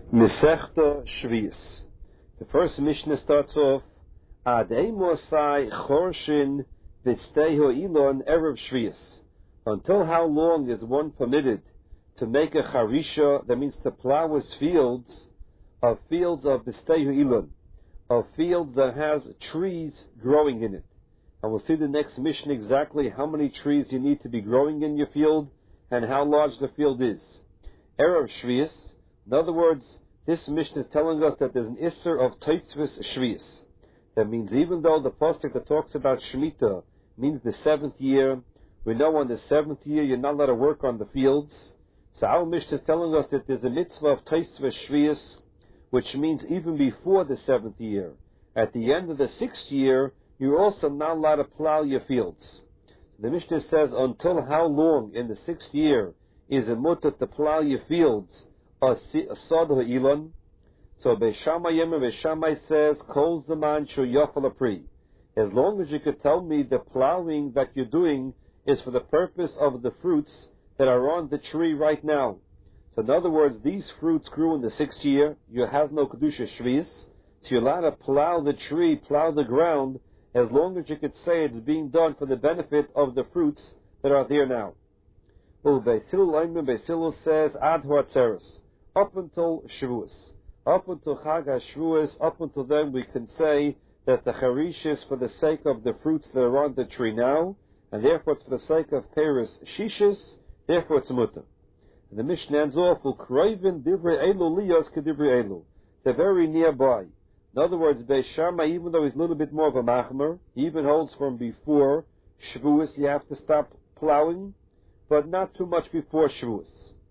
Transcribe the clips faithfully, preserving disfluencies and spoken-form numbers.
Mesechta Shvius. The first Mishnah starts off, Ad Emosai Chorshin V'Steho Ilon Erev Shvius. Until how long is one permitted to make a charisha, that means to plow his fields, of fields of V'Steho Ilon, of fields that has trees growing in it. And we'll see the next Mishnah exactly how many trees you need to be growing in your field and how large the field is. Erev Shvius. In other words, this Mishnah is telling us that there's an Isser of Tosfos Shvius. That means even though the pasuk that talks about Shemitah means the seventh year, we know on the seventh year you're not allowed to work on the fields. So our Mishnah is telling us that there's a mitzvah of Tosfos Shvius, which means even before the seventh year. At the end of the sixth year, you're also not allowed to plow your fields. The Mishnah says until how long in the sixth year is it mutter to plow your fields? A Sod Elon. So Beishamai Yemer Beishamai says, Kol Zaman Shu Yafal Apri. As long as you could tell me the plowing that you're doing is for the purpose of the fruits that are on the tree right now. So in other words, these fruits grew in the sixth year, you have no Kedusha Shvius, so you're allowed to plow the tree, plow the ground, as long as you could say it's being done for the benefit of the fruits that are there now. Well, Beisilul Ayman Beisilul says, Ad Huatzeres. Up until Shavuos, up until Chag HaShavuos, up until then we can say that the Charish is for the sake of the fruits that are on the tree now, and therefore it's for the sake of Peres Shishis, therefore it's Mutter. And the Mishnah ends off, Ukroivin Divrei Elu Liyos Kedivrei Elu. They're very nearby. In other words, Beis Shammai, even though he's a little bit more of a Machmer, he even holds from before Shavuos you have to stop plowing, but not too much before Shavuos.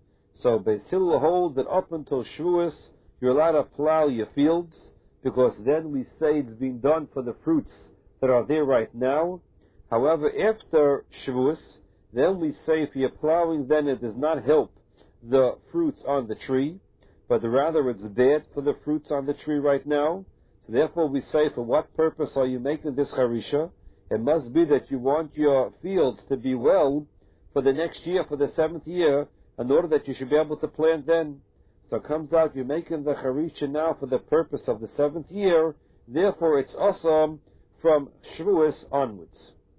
So Beis Hillel holds that up until Shavuos, you're allowed to plow your fields, because then we say it's being done for the fruits that are there right now. However, after Shavuos, then we say if you're plowing, then it does not help the fruits on the tree, but rather it's bad for the fruits on the tree right now. So therefore we say, for what purpose are you making this charisha? It must be that you want your fields to be well for the next year, for the seventh year, in order that you should be able to plant then. So it comes out you're making the charisha now for the purpose of the seventh year, therefore it's awesome from Shavuos onwards.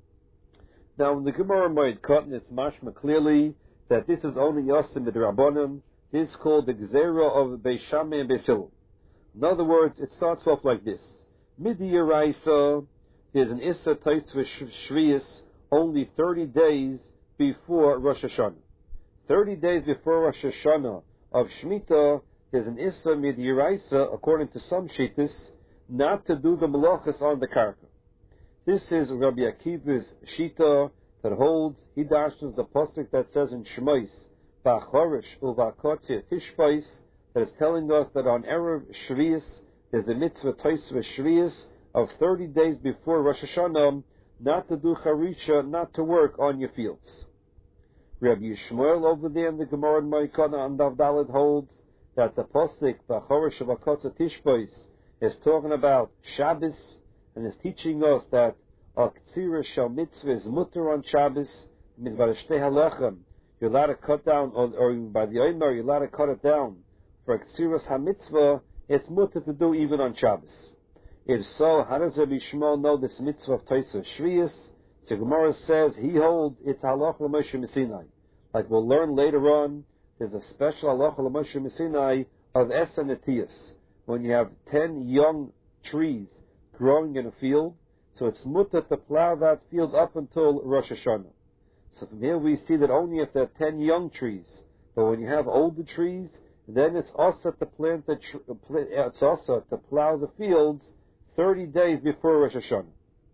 Now in the Gemara Moed Katan it's mashma clearly that this is only Yosim Midrabanan. This is called the Gzera of Beis Shammai and Beis Hillel. In other words, it starts off like this. Midi Yeraisa, there's an Issa Tosfos Shvius only thirty days before Rosh Hashanah. Thirty days before Rosh Hashanah of Shemitah, there's an Issa Mid Yeraisa, according to some Shittas, not to do the Malachas on the Karka. This is Rabbi Akiva's Shita that holds, he dashes the pasuk that says in Shemais, Ba'chorish u'va'kotzia tishpais, that is telling us that on Erev Shvius, there's a mitzvah Tosfos Shvius of thirty days before Rosh Hashanah, not to do charisha, not to work on your fields. Rabbi Yishmael over there in the Gemara in Moikana and Davdalit holds that the pasuk B'chorish u'va'kotzia tishpais is talking about Shabbos, and is teaching us that a Ktsira Shal Mitzvah is mutter on Shabbos. It means by the Shtei Halechem, you're allowed to cut down, or, or by the Omer, you're allowed to cut it down. For Ktsiras HaMitzvah, it's mutter to do even on Shabbos. If so, how does Rabbi Shmuel know this mitzvah of Tosfos Shvius? The Gemara says he holds it's Halach L'Moshe Messinai. Like we'll learn later on, there's a special Halach L'Moshe Messinai of Esa Netiyas. When you have ten young trees growing in a field, so it's mutter to plow that field up until Rosh Hashanah. So from here we see that only if there are ten young trees, but when you have older trees, then it's also to plant the tr- it's also to plow the fields thirty days before Rosh Hashanah.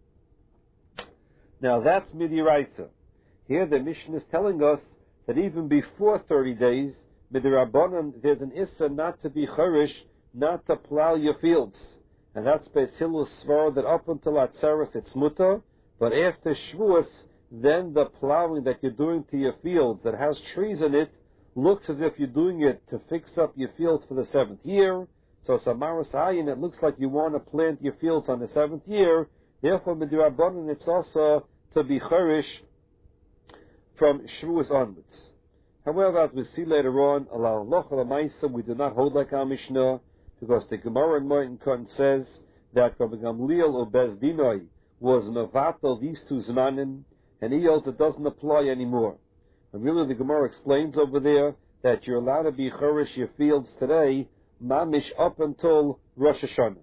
Now that's Midiraisa. Here the Mishnah is telling us that even before thirty days, Midirabanan, there's an Issa not to be charish, not to plow your fields. And that's Beis Hillel's svar that up until Atzeres it's mutter, but after Shavuos, then the plowing that you're doing to your fields that has trees in it looks as if you're doing it to fix up your fields for the seventh year. So Samaras Ayin, it looks like you want to plant your fields on the seventh year. Therefore, Midrabanan, it's also to be cherish from Shavuos onwards. However, as we see later on, ala halacha l'maisa, we do not hold like our Mishnah, because the Gemara in Moed Katan says that Rabbi Gamliel or Beis Dinai was mevatel these two zmanim, and he also doesn't apply anymore. And really, the Gemara explains over there that you're allowed to be chorish your fields today, mamish up until Rosh Hashanah.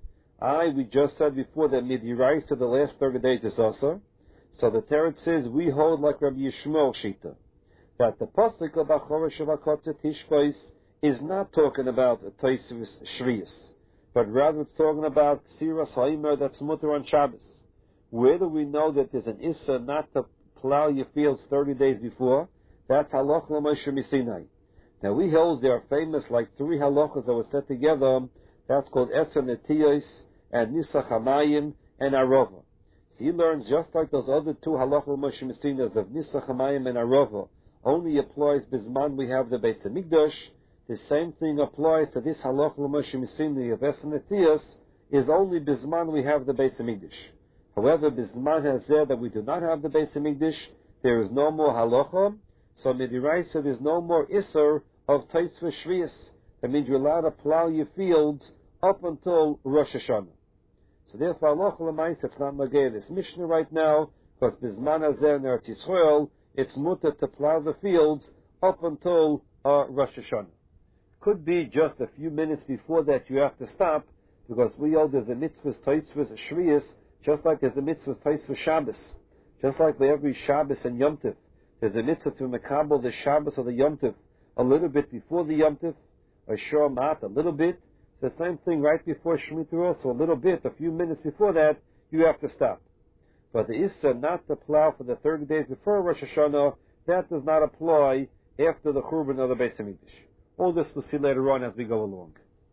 I, we just said before that midiraisa to the last thirty days is also. So the Teretz says we hold like Rabbi Yishmael Shita, that the pasuk about chorish of Hakotze Tishbais is not talking about a Tosfos Shvius, but rather it's talking about Siras Haimer that's mutter on Shabbos. Where do we know that there's an Issa not to plow your fields thirty days before? That's Halach L'Moshe Misinai. Now we hold there are famous like three halachas that were set together. That's called Eser Netiyos and Nisach Hamayim and Arova. So he learns just like those other two Halach L'Moshe Misinas of Nisach Hamayim and Arova only applies Bizman we have the Beis Hamikdash. The same thing applies to this Halach L'Moshe Misini of Eser Netiyos is only Bizman we have the Beis Hamikdash. However, Bizman has said that we do not have the Beis Hamikdash. There is no more halacha. So midiraisa there's no more iser of Tosfos Shvius. That means you're allowed to plow your fields up until Rosh Hashanah. So therefore, halacha l'maisa it's not nagei this Mishnah right now, because Bizman hazeh in Eretz Yisrael it's mutter to plow the fields up until uh, Rosh Hashanah. Could be just a few minutes before that you have to stop, because we know there's a mitzvah Tosfos Shvius, just like there's a mitzvah Tosfos Shabbos, just like for every Shabbos and Yom Tov, there's a mitzvah to mekabel the Shabbos or the Yom Tov a little bit before the Yom Tov, or Shor Mat a little bit. The same thing right before Shemitah also, a little bit, a few minutes before that, you have to stop. But the Issa not to plow for the thirty days before Rosh Hashanah, that does not apply after the Churban of the Beis Hamikdash. All this we'll see later on as we go along.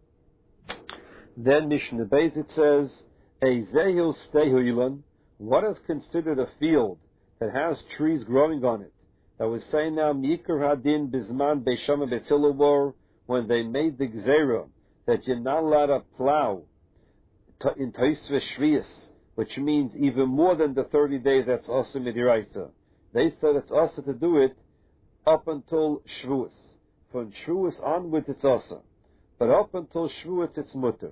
Then Mishnah Beis it says, a zehu stehu ilan, what is considered a field that has trees growing on it? That was saying now, Mikar Hadin Bizman Beishama Betzilawar, when they made the Gzera, that you're not allowed to plow in Tosfos Shvius, which means even more than the thirty days that's also midiraisa. They said it's also to do it up until Shavuos. From Shavuos onwards it's also. But up until Shavuos it's mutter.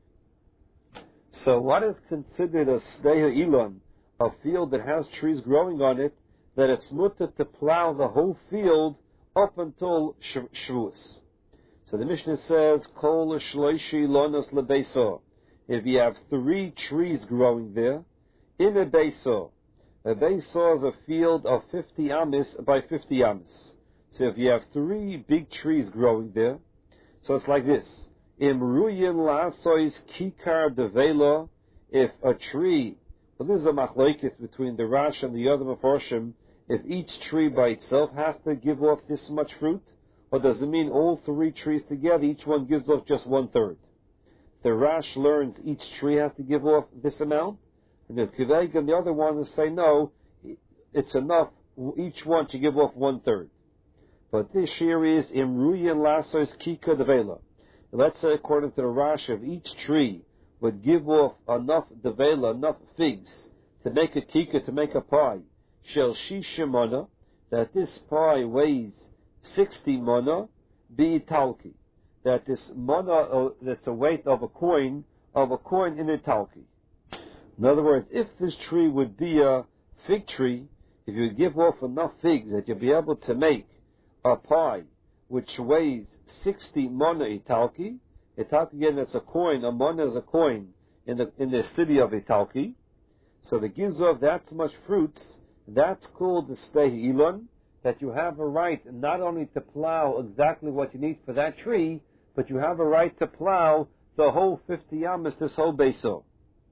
So what is considered a Sdeha Ilan, a field that has trees growing on it, that it's mutter to plow the whole field up until Shavuos? So the Mishnah says, Kol shloishi lonos lebeso. If you have three trees growing there, in a beso, a beso is a field of fifty amis by fifty amis. So if you have three big trees growing there, so it's like this. Imruyin la'asois kikar devela, if a tree, well this is a machlokes between the Rash and the other Mefarshim, if each tree by itself has to give off this much fruit, or does it mean all three trees together, each one gives off just one third? The Rash learns each tree has to give off this amount, and the Kiveg and the other ones say no, it's enough, each one to give off one third. But this here is Imruyin Lasos Kika Devela. Let's say according to the Rash, if each tree would give off enough devela, enough figs, to make a kika, to make a pie, shel shisha mana, that this pie weighs sixty mana, be talki, that this mana, uh, that's a weight of a coin, of a coin in a talki. In other words, if this tree would be a fig tree, if you would give off enough figs that you'd be able to make a pie which weighs sixty mana italki, italki again that's a coin, a mana is a coin in the in the city of Italki, so that gives off that much fruits, that's called the stei ilon, that you have a right not only to plow exactly what you need for that tree, but you have a right to plow the whole fifty amas, this whole beso.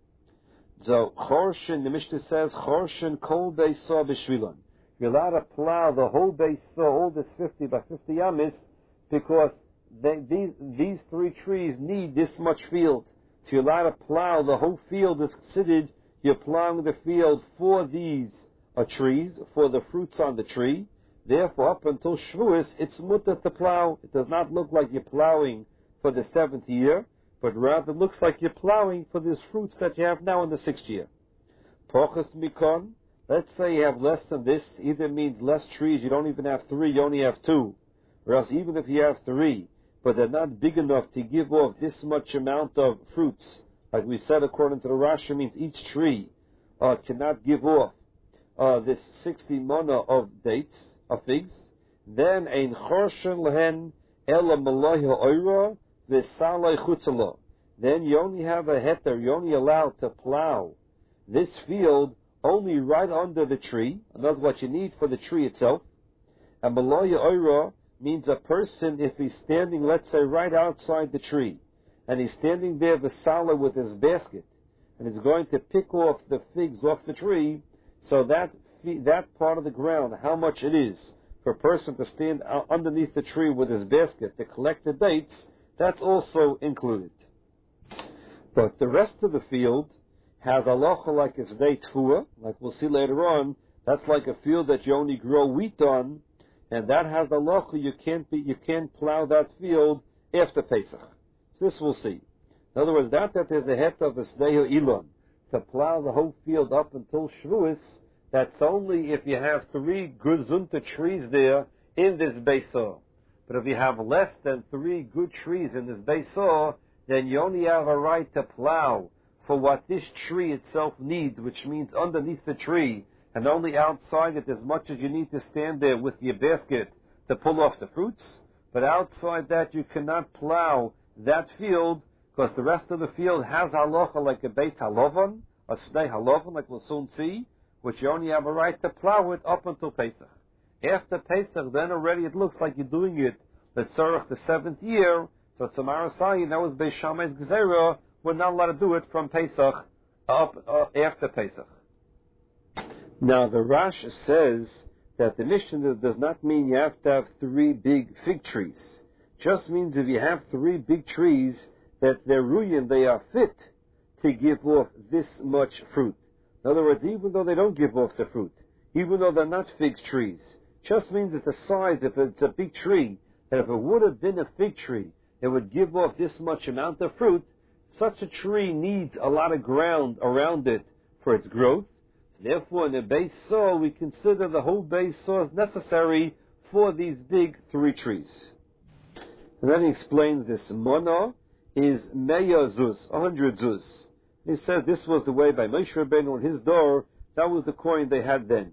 So chorshin, the Mishnah says, chorshin kol beso b'shvilon. You're allowed to plow the whole beso, all this fifty by fifty amas, because they, these these three trees need this much field. So you're allowed to plow the whole field is considered you're plowing the field for these uh, trees, for the fruits on the tree. Therefore, up until Shavuos, it's mutter to plow. It does not look like you're plowing for the seventh year, but rather it looks like you're plowing for these fruits that you have now in the sixth year. Pochas mikon, Let's say you have less than this, either means less trees, you don't even have three, you only have two. Or else even if you have three, but they're not big enough to give off this much amount of fruits, like we said according to the Rashi, means each tree uh, cannot give off uh, this sixty mana of dates, of figs, then ein chorshen lehen ela malay ha'oira v'salei chutzala. Then you only have a heter, you're only allowed to plow this field only right under the tree, and that's what you need for the tree itself. And malay ha'oira means a person, if he's standing, let's say, right outside the tree, and he's standing there v'salei with his basket, and he's going to pick off the figs off the tree, so that that part of the ground, how much it is for a person to stand underneath the tree with his basket to collect the dates, that's also included. But the rest of the field has halacha like it's day tfuah, like we'll see later on. That's like a field that you only grow wheat on, and that has halacha. You can't be, you can't plow that field after Pesach. So this we'll see. In other words, that that there's a het of a snehu ilon to plow the whole field up until Shavuos. That's only if you have three gezunta trees there in this beisah. But if you have less than three good trees in this beisah, then you only have a right to plow for what this tree itself needs, which means underneath the tree, and only outside it as much as you need to stand there with your basket to pull off the fruits. But outside that, you cannot plow that field, because the rest of the field has halacha like a beit halavan, a snei halavan, like we'll soon see, which you only have a right to plow it up until Pesach. After Pesach, then already it looks like you're doing it l'tzorach the seventh year. So it's a marasai, that was Beis Shammai's gezerah. We're not allowed to do it from Pesach up uh, after Pesach. Now the Rash says that the Mishnah does not mean you have to have three big fig trees. Just means if you have three big trees that they're ruyin, they are fit to give off this much fruit. In other words, even though they don't give off the fruit, even though they're not fig trees, just means that the size, if it's a big tree, that if it would have been a fig tree, it would give off this much amount of fruit. Such a tree needs a lot of ground around it for its growth. Therefore, in the base saw, we consider the whole base saw as necessary for these big three trees. And then he explains this mana is meya zuz, a hundred zuz. He says this was the way by Moshe Rabbeinu on his door. That was the coin they had then.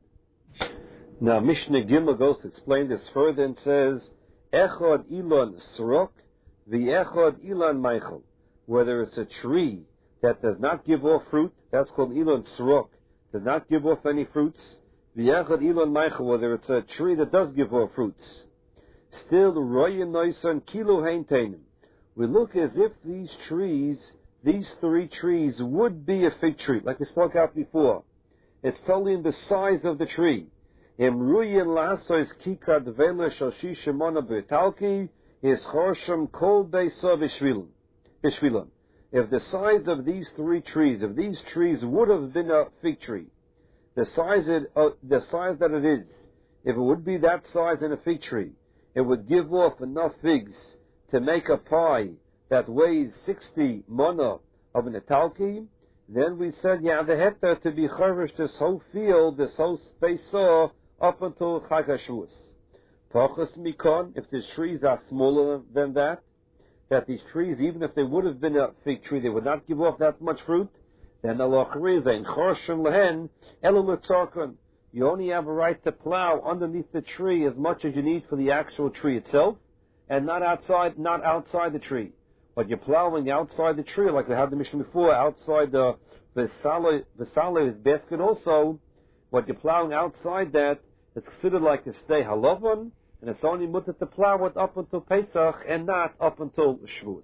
Now Mishnah Gimel goes to explain this further and says, Echad Ilon Srok, v'Echad Ilon Meichel. Whether it's a tree that does not give off fruit, that's called Ilon Srok, does not give off any fruits. V'Echad Ilon Meichel, whether it's a tree that does give off fruits. Still, Royan Noisan Kilo Haintenim. We look as if these trees, these three trees, would be a fig tree, like we spoke out before. It's totally in the size of the tree. Im ruyin laso is kikar dvela shal shisha mona betalki is chorsham kol beisa bishvilan. If the size of these three trees, if these trees would have been a fig tree, the size it, uh, the size that it is, if it would be that size in a fig tree, it would give off enough figs to make a pie that weighs sixty mana of an italki. Then we said, yeah, the heter to be charish this whole field, this whole space saw up until Chag HaShavuos. Pachas mikon, if the trees are smaller than that, that these trees, even if they would have been a fig tree, they would not give off that much fruit, then Allah is in chorshim lehen elu. You only have a right to plow underneath the tree as much as you need for the actual tree itself, and not outside, not outside the tree. But you're plowing outside the tree, like we had the mission before, outside the the salah's basket also. What you're plowing outside that, it's considered like a stay halavan, and it's only mutter to plow it up until Pesach and not up until Shavuos.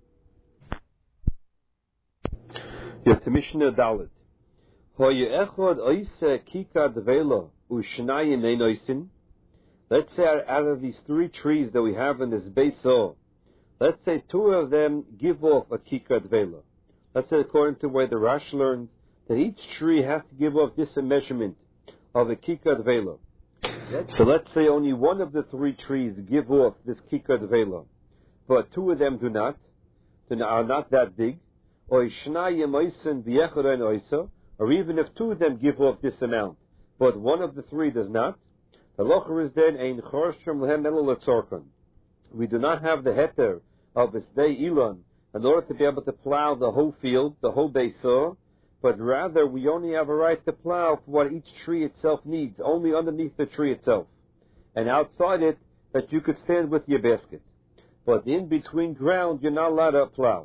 You have to Mishnah Dalet. Let's say out of these three trees that we have in this Beisah, let's say two of them give off a kikar dvela. Let's say according to where the Rash learned that each tree has to give off this measurement of a kikar dvela. So let's say only one of the three trees give off this kikar dvela, but two of them do not, then are not that big, or or even if two of them give off this amount, but one of the three does not, the locher is then ein chorshim lehem elo letzorkon. We do not have the heter of Bisdei Elon in order to be able to plow the whole field, the whole beisah, but rather we only have a right to plow for what each tree itself needs, only underneath the tree itself. And outside it, that you could stand with your basket. But in between ground, you're not allowed to plow.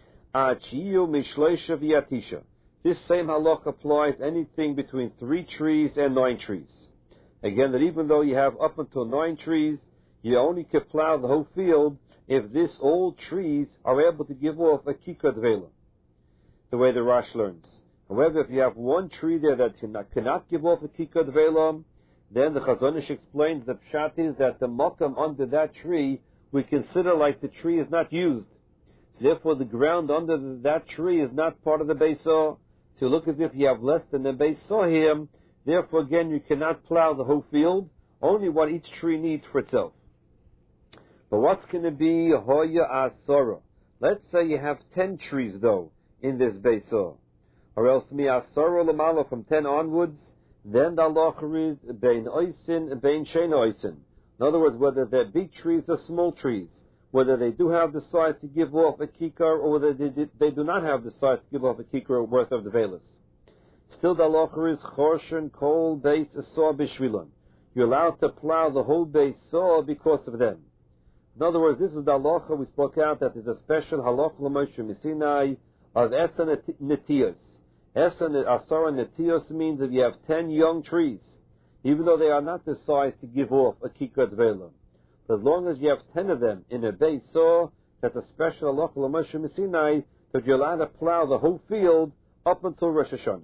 This same halach applies anything between three trees and nine trees. Again, that even though you have up until nine trees, you only can plow the whole field if these old trees are able to give off a kikar dvela, the way the Rash learns. However, if you have one tree there that cannot, cannot give off a kikar dvela, then the Chazon Ish explains the pshat is that the makam under that tree we consider like the tree is not used. So therefore, the ground under the, that tree is not part of the beisah. To look as if you have less than the beisah here. Therefore, again, you cannot plow the whole field. Only what each tree needs for itself. But what's going to be hoya asara? Let's say you have ten trees though in this beisah, or else mi asara lamala from ten onwards. Then the halacha is bein oisin and bein shein oisin. In other words, whether they're big trees or small trees, whether they do have the size to give off a kikar, or whether they, did, they do not have the size to give off a kikar worth of the velas. Still, the halacha is chorshen kol beis asor bishvilon. You're allowed to plow the whole beisah because of them. In other words, this is the halacha we spoke out that there's a special halacha l'Moshe Misinai of esa netiyos. Esa asara netiyos means that you have ten young trees, even though they are not the size to give off a kikar dvela. But as long as you have ten of them in a beisah, that's a special halacha l'Moshe Misinai that you're allowed to plow the whole field up until Rosh Hashanah.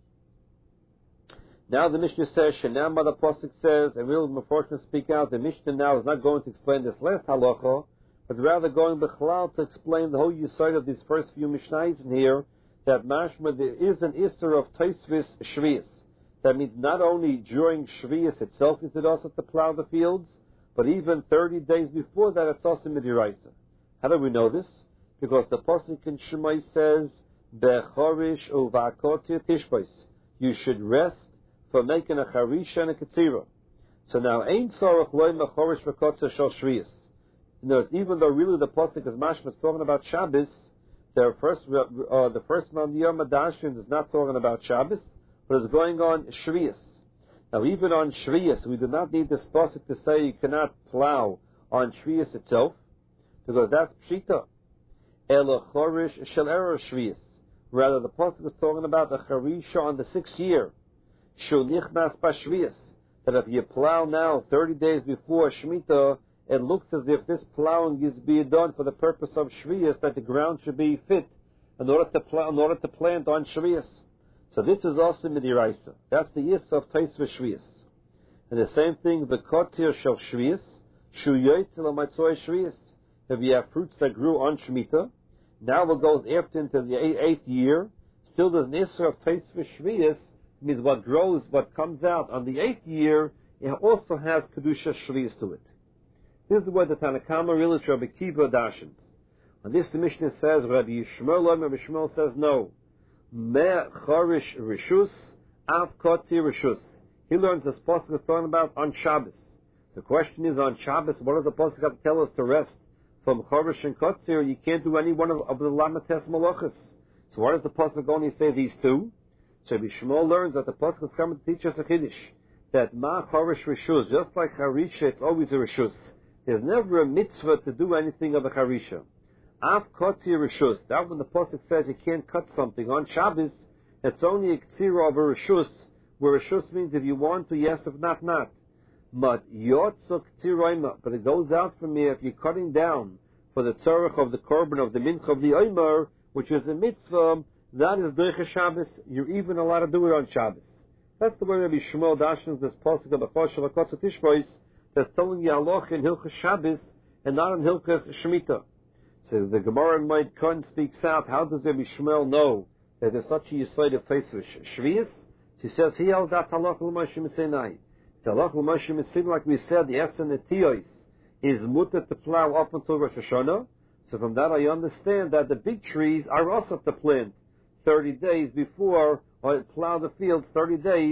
Now the Mishnah says, Shenam the Pasuk says, and we'll unfortunately speak out, the Mishnah now is not going to explain this last halacha, but rather going b'chlal to explain the whole yesod of these first few Mishnahs in here, that mashma there is an isser of Tosfos Shvius. That means not only during Shvius itself is it also to plow the fields, but even thirty days before that it's also midiraisa. How do we know this? Because the Pasuk in Shemai says, Bechorish uva'akotzi tishbos. You should rest for making a charisha and a ketzira. So now, ein tzorach loy mechorish v'kotzer shel shviyas. In other words, even though really the pasuk is mashma is talking about Shabbos, their first, uh, the first man Yom Adashin is not talking about Shabbos, but is going on shviyas. Now, even on shviyas, we do not need this pasuk to say you cannot plow on shviyas itself, because that's pshita. Elo chorish shel erev shviyas. Rather, the pasuk is talking about a charisha on the sixth year. Shunichnas b'shviyas, that if you plow now thirty days before Shemitah, it looks as if this plowing is being done for the purpose of Shviyas, that the ground should be fit in order to plow, in order to plant on Shviyas. So this is also midiraisa. That's the yis of Tosfos Shviyas. And the same thing, the kotir shel Shviyas, shu yoytzel amatzoi Shviyas. If you have fruits that grew on Shemitah, now it goes after into the eighth year, still there's an isser of Tosfos Shviyas. Means what grows, what comes out on the eighth year, it also has kedusha shviyas to it. This is what the Tanakama really Rabbi Kiva dashes. On this the Mishnah says, Rabbi Yishmael, Rabbi Yishmael says no. Me chorish rishus, av kotzi rishus. He learns this pasuk is talking about on Shabbos. The question is on Shabbos, what does the pasuk have to tell us to rest from chorish and kotzi? You can't do any one of, of the lamates malachas. So why does the pasuk only say these two? So Rabbi Shmuel learns that the pasuk is coming to teach us a chiddush, that ma chorish rishus, just like charisha, it's always a rishus. There's never a mitzvah to do anything of a charisha. Av kotzi rishus, that when the pasuk says you can't cut something on Shabbos, it's only a ktsira of a rishus, where rishus means if you want to, yes, if not, not. But yotzo ktsiroima, but it goes out from here if you're cutting down for the tzarech of the korban of the mincha of the omer, which is a mitzvah. That is Doicha Shabbos. You're even allowed to do it on Shabbos. That's the way Rabbi Shmuel dashens this pasuk of the Choshel HaKotzer Tishbos that's telling you halach in Hilchas Shabbos and not in Hilchas Shemitah. So the Gemara in Moed Katan speaks out. How does Rabbi Shmuel know that there's such a yesod of Tosfos Shviyas? He says he held that halach l'Moshe Misinai. The halach l'Moshe Misinai, like we said, the esa netiyos is mutter to plow up until Rosh Hashanah. So from that I understand that the big trees are also to plant thirty days before, or plow the fields thirty days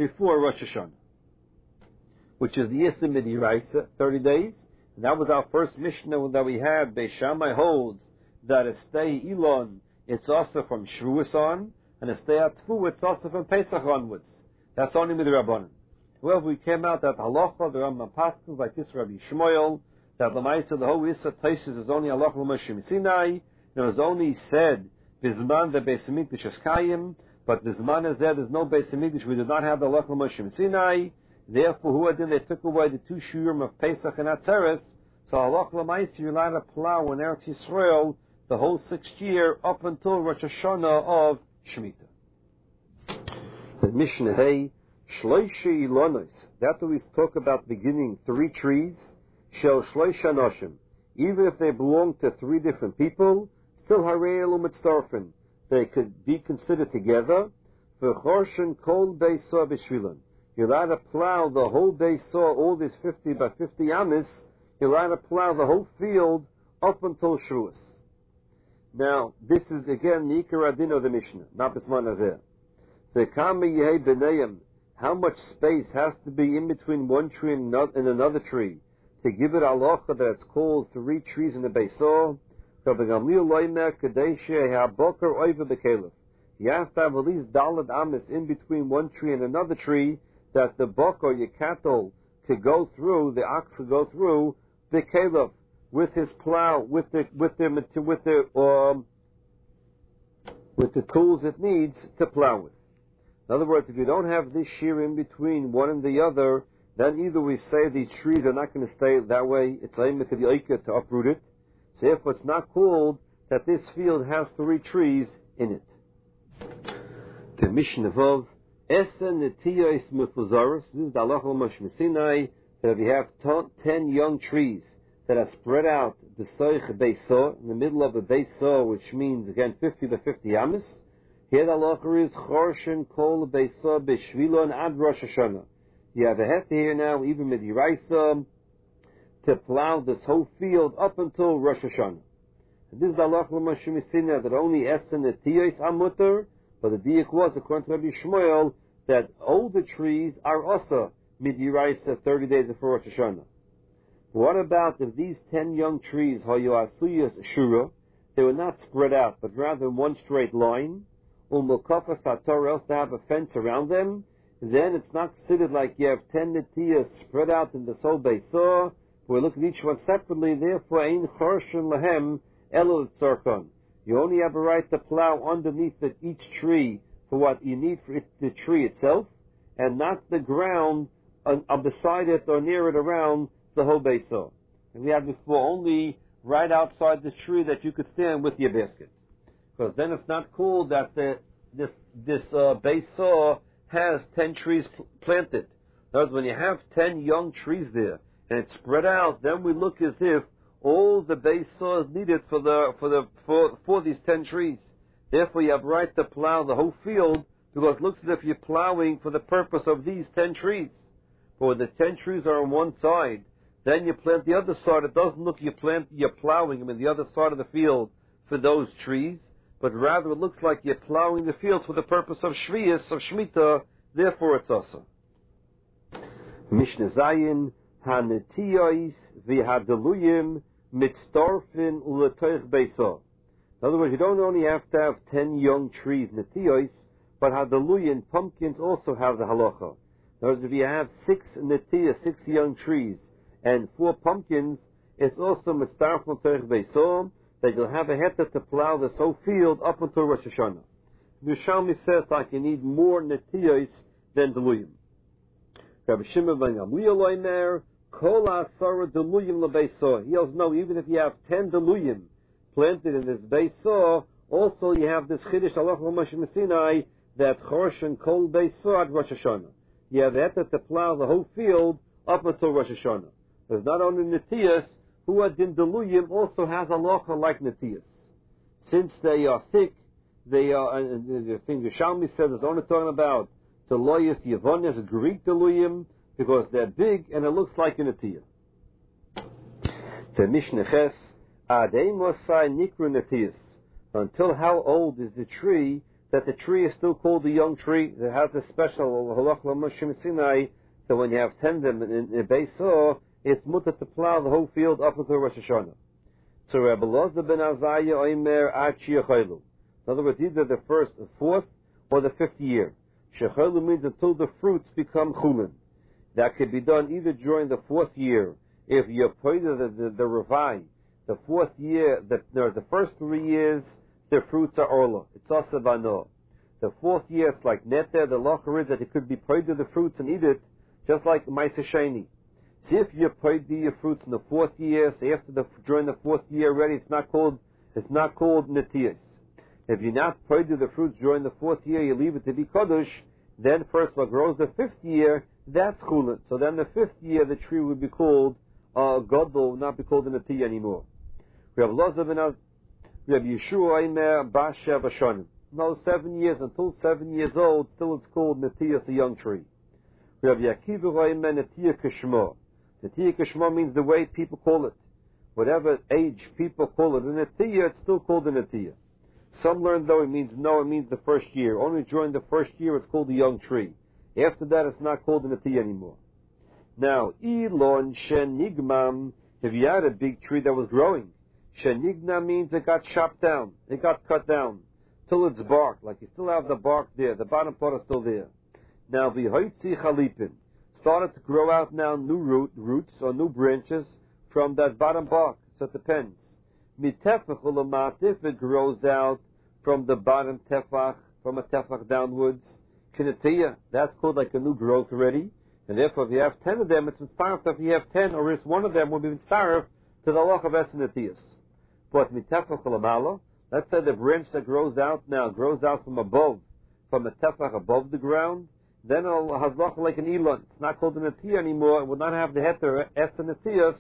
before Rosh Hashanah, which is the Yisra Midiraisa, thirty days. And that was our first Mishnah that we had. Beis Shammai holds that a stay Elon, it's also from Shavuos on, and a stay Atfu, it's also from Pesach onwards. That's only Midrabanan. Well, we came out that halacha, the Rambam Pascal, like this Rabbi Shmuel, that Lamaisa, the whole Yisra Taisis is only halacha l'Moshe Sinai. It was only said, Bizman the Beis Hamikdash is Kayim, but Bizman is there, there's no Beis Hamikdash, we did not have the halacha l'Moshe Sinai. Therefore, who did they took away the two shurim of Pesach and Atzeres, so halacha l'Maisa, you're allowed to plow in Eretz Yisrael the whole sixth year up until Rosh Hashanah of Shemitah. The Mishnah Hey, Shloisha Ilonos, that we talk about beginning three trees, Shel Shloisha Noshim, even if they belong to three different people, still Harei Elu Mitzdarfen, they could be considered together, for Chorshen Kol Beisah B'Shvilan. You're allowed to plow the whole Beisah, all these fifty by fifty amis, you're allowed to plow the whole field up until Shavuos. Now, this is again the Ikar Adin of the Mishnah, not Bisman Azeh. The Kama Yehei B'Neim, how much space has to be in between one tree and another tree to give it halacha that it's called three trees in the Beisah? You have to have at least dalad amis in between one tree and another tree that the buck or your cattle could go through, the ox could go through the caliph with his plow, with the with the with the um, with the tools it needs to plow with. In other words, if you don't have this shear in between one and the other, then either we say these trees are not going to stay that way, it's aimed to the oika to uproot it. So therefore it's not called that this field has three trees in it. The Mishnah of Esen Netiyos Mefuzaros, this is the halacha l'Moshe Sinai, that if you have ten young trees that are spread out b'soich Beisah, in the middle of a Beisah, which means again fifty by fifty amis, here the halacha is Chorshen Kol Beisah B'Shvilon Ad Rosh Hashanah. You have a heta here now, even Midiraisa, to plow this whole field up until Rosh Hashanah. And this is the halacha l'Moshe Sinai that only Esen Netiyos Amuter, but the diak was, according to Rabbi Shmuel, that older trees are also Midiraisa thirty days before Rosh Hashanah. What about if these ten young trees, Hayu Asuyas Shura, they were not spread out, but rather in one straight line, Umukafas Hator, else to have a fence around them, then it's not considered like you have ten netiyas spread out in the Sol Beisah. We look at each one separately, therefore, Ein Chorshen Lahem Elul Tzarkon. You only have a right to plow underneath the, each tree for what you need for it, the tree itself, and not the ground on, on beside it or near it around the whole Beisah. And we had before only right outside the tree that you could stand with your basket. Because then it's not cool that the, this this uh, Beisah has ten trees pl- planted. In other words, when you have ten young trees there and it's spread out, then we look as if all the Beisah is needed for the for the for for these ten trees. Therefore, you have right to plow the whole field because it looks as if you're plowing for the purpose of these ten trees. But when the ten trees are on one side, then you plant the other side. It doesn't look you plant you're plowing them in the other side of the field for those trees, but rather it looks like you're plowing the fields for the purpose of Shvius, of Shemitah. Therefore, it's also Mishnah Zayin Hanetiyos v'Hadaluyim Mitzdarfin Uletoich Beisah. In other words, you don't only have to have ten young trees, netiyos, but Hadaluyim, pumpkins, also have the halacha. In other words, if you have six netiyos, six young trees, and four pumpkins, it's also Mitzdarfin Uletoich Beisah, that you'll have a heta to plow this whole field up until Rosh Hashanah. Yerushalmi says like you need more netiyos than Daluyim. Rabbi Shimon ben Gamliel Omer, Kol Asara Daluyim LeBeisah. He also know even if you have ten Daluyim planted in this Beisah, also you have this Chiddush Halacha L'Moshe Sinai that Chorshen Kol Beisah at Rosh Hashanah. You have heta to plow the whole field up until Rosh Hashanah. There's not only netiyos, who Adin Daluyim also has a halacha like netiyos. Since they are thick, they are, and the thing the Shalmi says is only talking about the lawyers, Yevonis, Greek Daluyim, because they're big and it looks like a netiyah. The Mishnah Ches, Adei Mosai Nikru netiyos. Until how old is the tree that the tree is still called a young tree. It has a special halach l'Moshe Sinai. So when you have tendon in a base saw, it's mutter to plow the whole field up until Rosh Hashanah. So Rabbi Loza ben Azariah Omer Ad Sheyacholu. In other words, either the first, the fourth, or the fifth year. Sheyacholu means until the fruits become chulin. That could be done either during the fourth year, if you appoint the the, the, the revai. The fourth year, the, the first three years, the fruits are orla. It's also bano. The fourth year, it's like neter. The locher is that it could be pointed the fruits and eat it, just like Maaseh Sheni. See, if you pointed your fruits in the fourth year, so after the during the fourth year already, it's not called it's not called netiyas. If you're not pointed the fruits during the fourth year, you leave it to be kodesh. Then first what grows the fifth year, that's chulin. So then the fifth year, the tree would be called uh, gadol, not be called a netiyah anymore. We have Loza ben Az. We have Yeshua Aimer Basha Bashanim. No, seven years until seven years old, still it's called netiyah, a young tree. We have Yakiva Aimer netiyah kishma. Netiyah kishma means the way people call it. Whatever age people call it a netiyah, it's still called a netiyah. Some learn though it means no, it means the first year. Only during the first year it's called a young tree. After that it's not called a netiyah anymore. Now, Elon Shenigmam, if you had a big tree that was growing, Shenigna means it got chopped down, it got cut down, till it's bark, like you still have the bark there, the bottom part is still there. Now, the Hoitzi Chalipin started to grow out now new root, roots or new branches from that bottom bark, so it depends. Mitefach ulamat, if it grows out from the bottom tefach, from a tefach downwards, kinetiyah, that's called like a new growth already, and therefore if you have ten of them, it's mitzvah if you have ten, or if one of them will be mitzvah to the loch of esenetiyas. But mitefach ulamala, let's say the branch that grows out now, grows out from above, from a tefach above the ground, then it'll has loch like an elon. It's not called a netiyah anymore, it will not have the heter esenetiyas.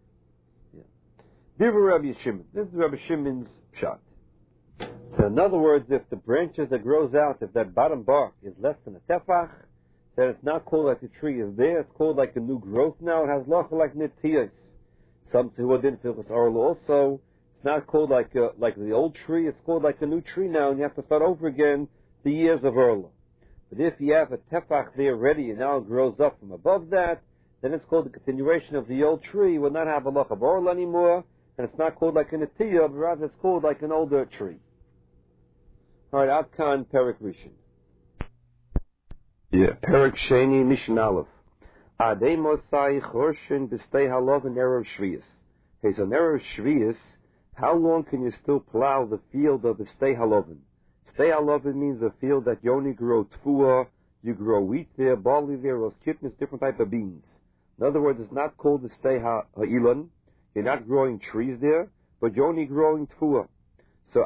Divrei Rabbi Shimon. This is Rabbi Shimon's shot. So in other words, if the branches that grows out, if that bottom bark is less than a tefach, then it's not called like the tree is there. It's called like a new growth now. It has loch like netiyas. Some who didn't feel it's orla also. It's not called like a, like the old tree. It's called like a new tree now, and you have to start over again the years of orla. But if you have a tefach there ready and now it grows up from above that, then it's called the continuation of the old tree. It will not have a loch of orla anymore. And it's not called like a netiyah, but rather it's called like an older tree. All right, Adkan Perik Rishon. Yeah, Perik Sheni Mishnah Aleph. Adei Mosai Chorshin B'stei Halov in Erev Shvius. Hey, so in Erev Shvius, how long can you still plow the field of the B'stei Halovin? B'stei Halovin means a field that you only grow tfuah, you grow wheat there, barley there, or kidneys, different type of beans. In other words, it's not called the B'stei Ha'ilon. You're not growing trees there, but you're only growing tfuah. So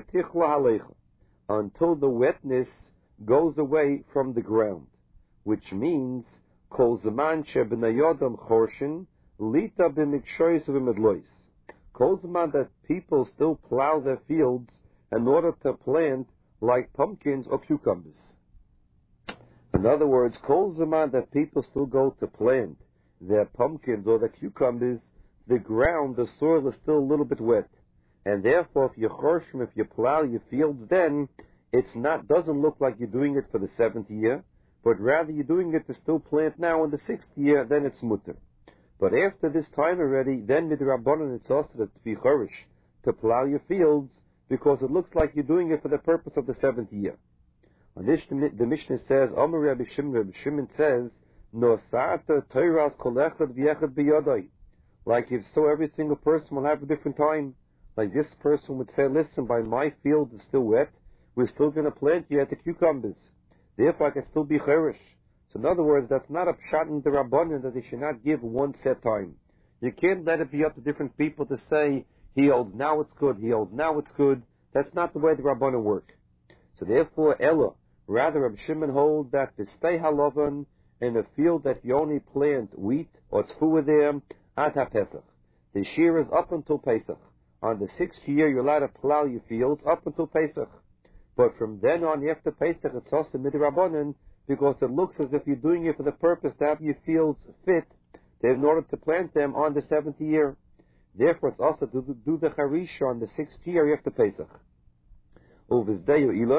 until the wetness goes away from the ground, which means kol zaman shebenayodam chorshin lita b'mikshoyis v'medlois. Kol zaman that people still plow their fields in order to plant like pumpkins or cucumbers. In other words, kol zaman that people still go to plant their pumpkins or their cucumbers, the ground, the soil is still a little bit wet. And therefore, if you chorshim, if you plow your fields, then it's not, doesn't look like you're doing it for the seventh year, but rather you're doing it to still plant now in the sixth year, then it's mutter. But after this time already, then midrabanan it's also to be chorish, to plow your fields, because it looks like you're doing it for the purpose of the seventh year. On this, the Mishnah says, Amar Rabbi Shimon, Rabbi Shimon says, No sa'ata teiras kol echad v'echad b'yadai. Like if so, every single person will have a different time. Like this person would say, listen, by my field is still wet, we're still going to plant yet the cucumbers. Therefore, I can still be cherish. So in other words, that's not a pshat in the Rabbanan that they should not give one set time. You can't let it be up to different people to say, he holds now it's good, he holds now it's good. That's not the way the Rabbanan work. So therefore, Ella, rather Rabbi Shimon holds that the stay halavan in a field that you only plant wheat or tfuah there, Ad HaPesach. The shear is up until Pesach. On the sixth year, you're allowed to plow your fields up until Pesach. But from then on, after Pesach, it's also midrabanan, because it looks as if you're doing it for the purpose to have your fields fit in order to plant them on the seventh year. Therefore, it's also to do the charisha on the sixth year after Pesach. Uvizdeyu Elon,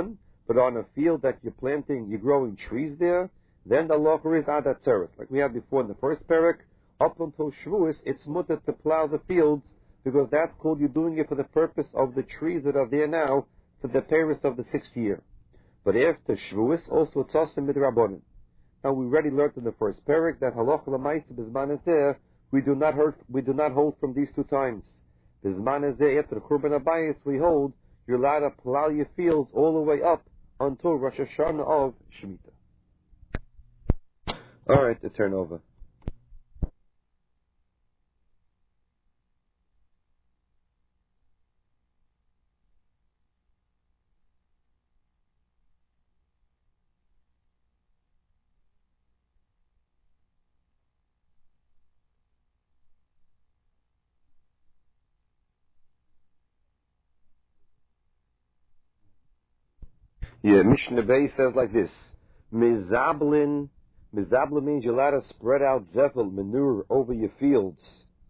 but on a field that you're planting, you're growing trees there, then the halacha is adat teres. Like we had before in the first parak, up until Shavuos, it's mutter to plow the fields, because that's called you're doing it for the purpose of the trees that are there now, for the paris of the sixth year. But after Shavuos, also it's also midrabanan. Now we already learned in the first parak that halacha l'maisa b'zman hazeh, we do not hold, we do not hold from these two times. B'zman hazeh, after the Churban Abayis, we hold you're allowed to plow your fields all the way up until Rosh Hashanah of Shemitah. All right, to turn over. Yeah, Mishnah Bay says like this: Mizablin, Mizablin means you're allowed to spread out zefel, manure, over your fields.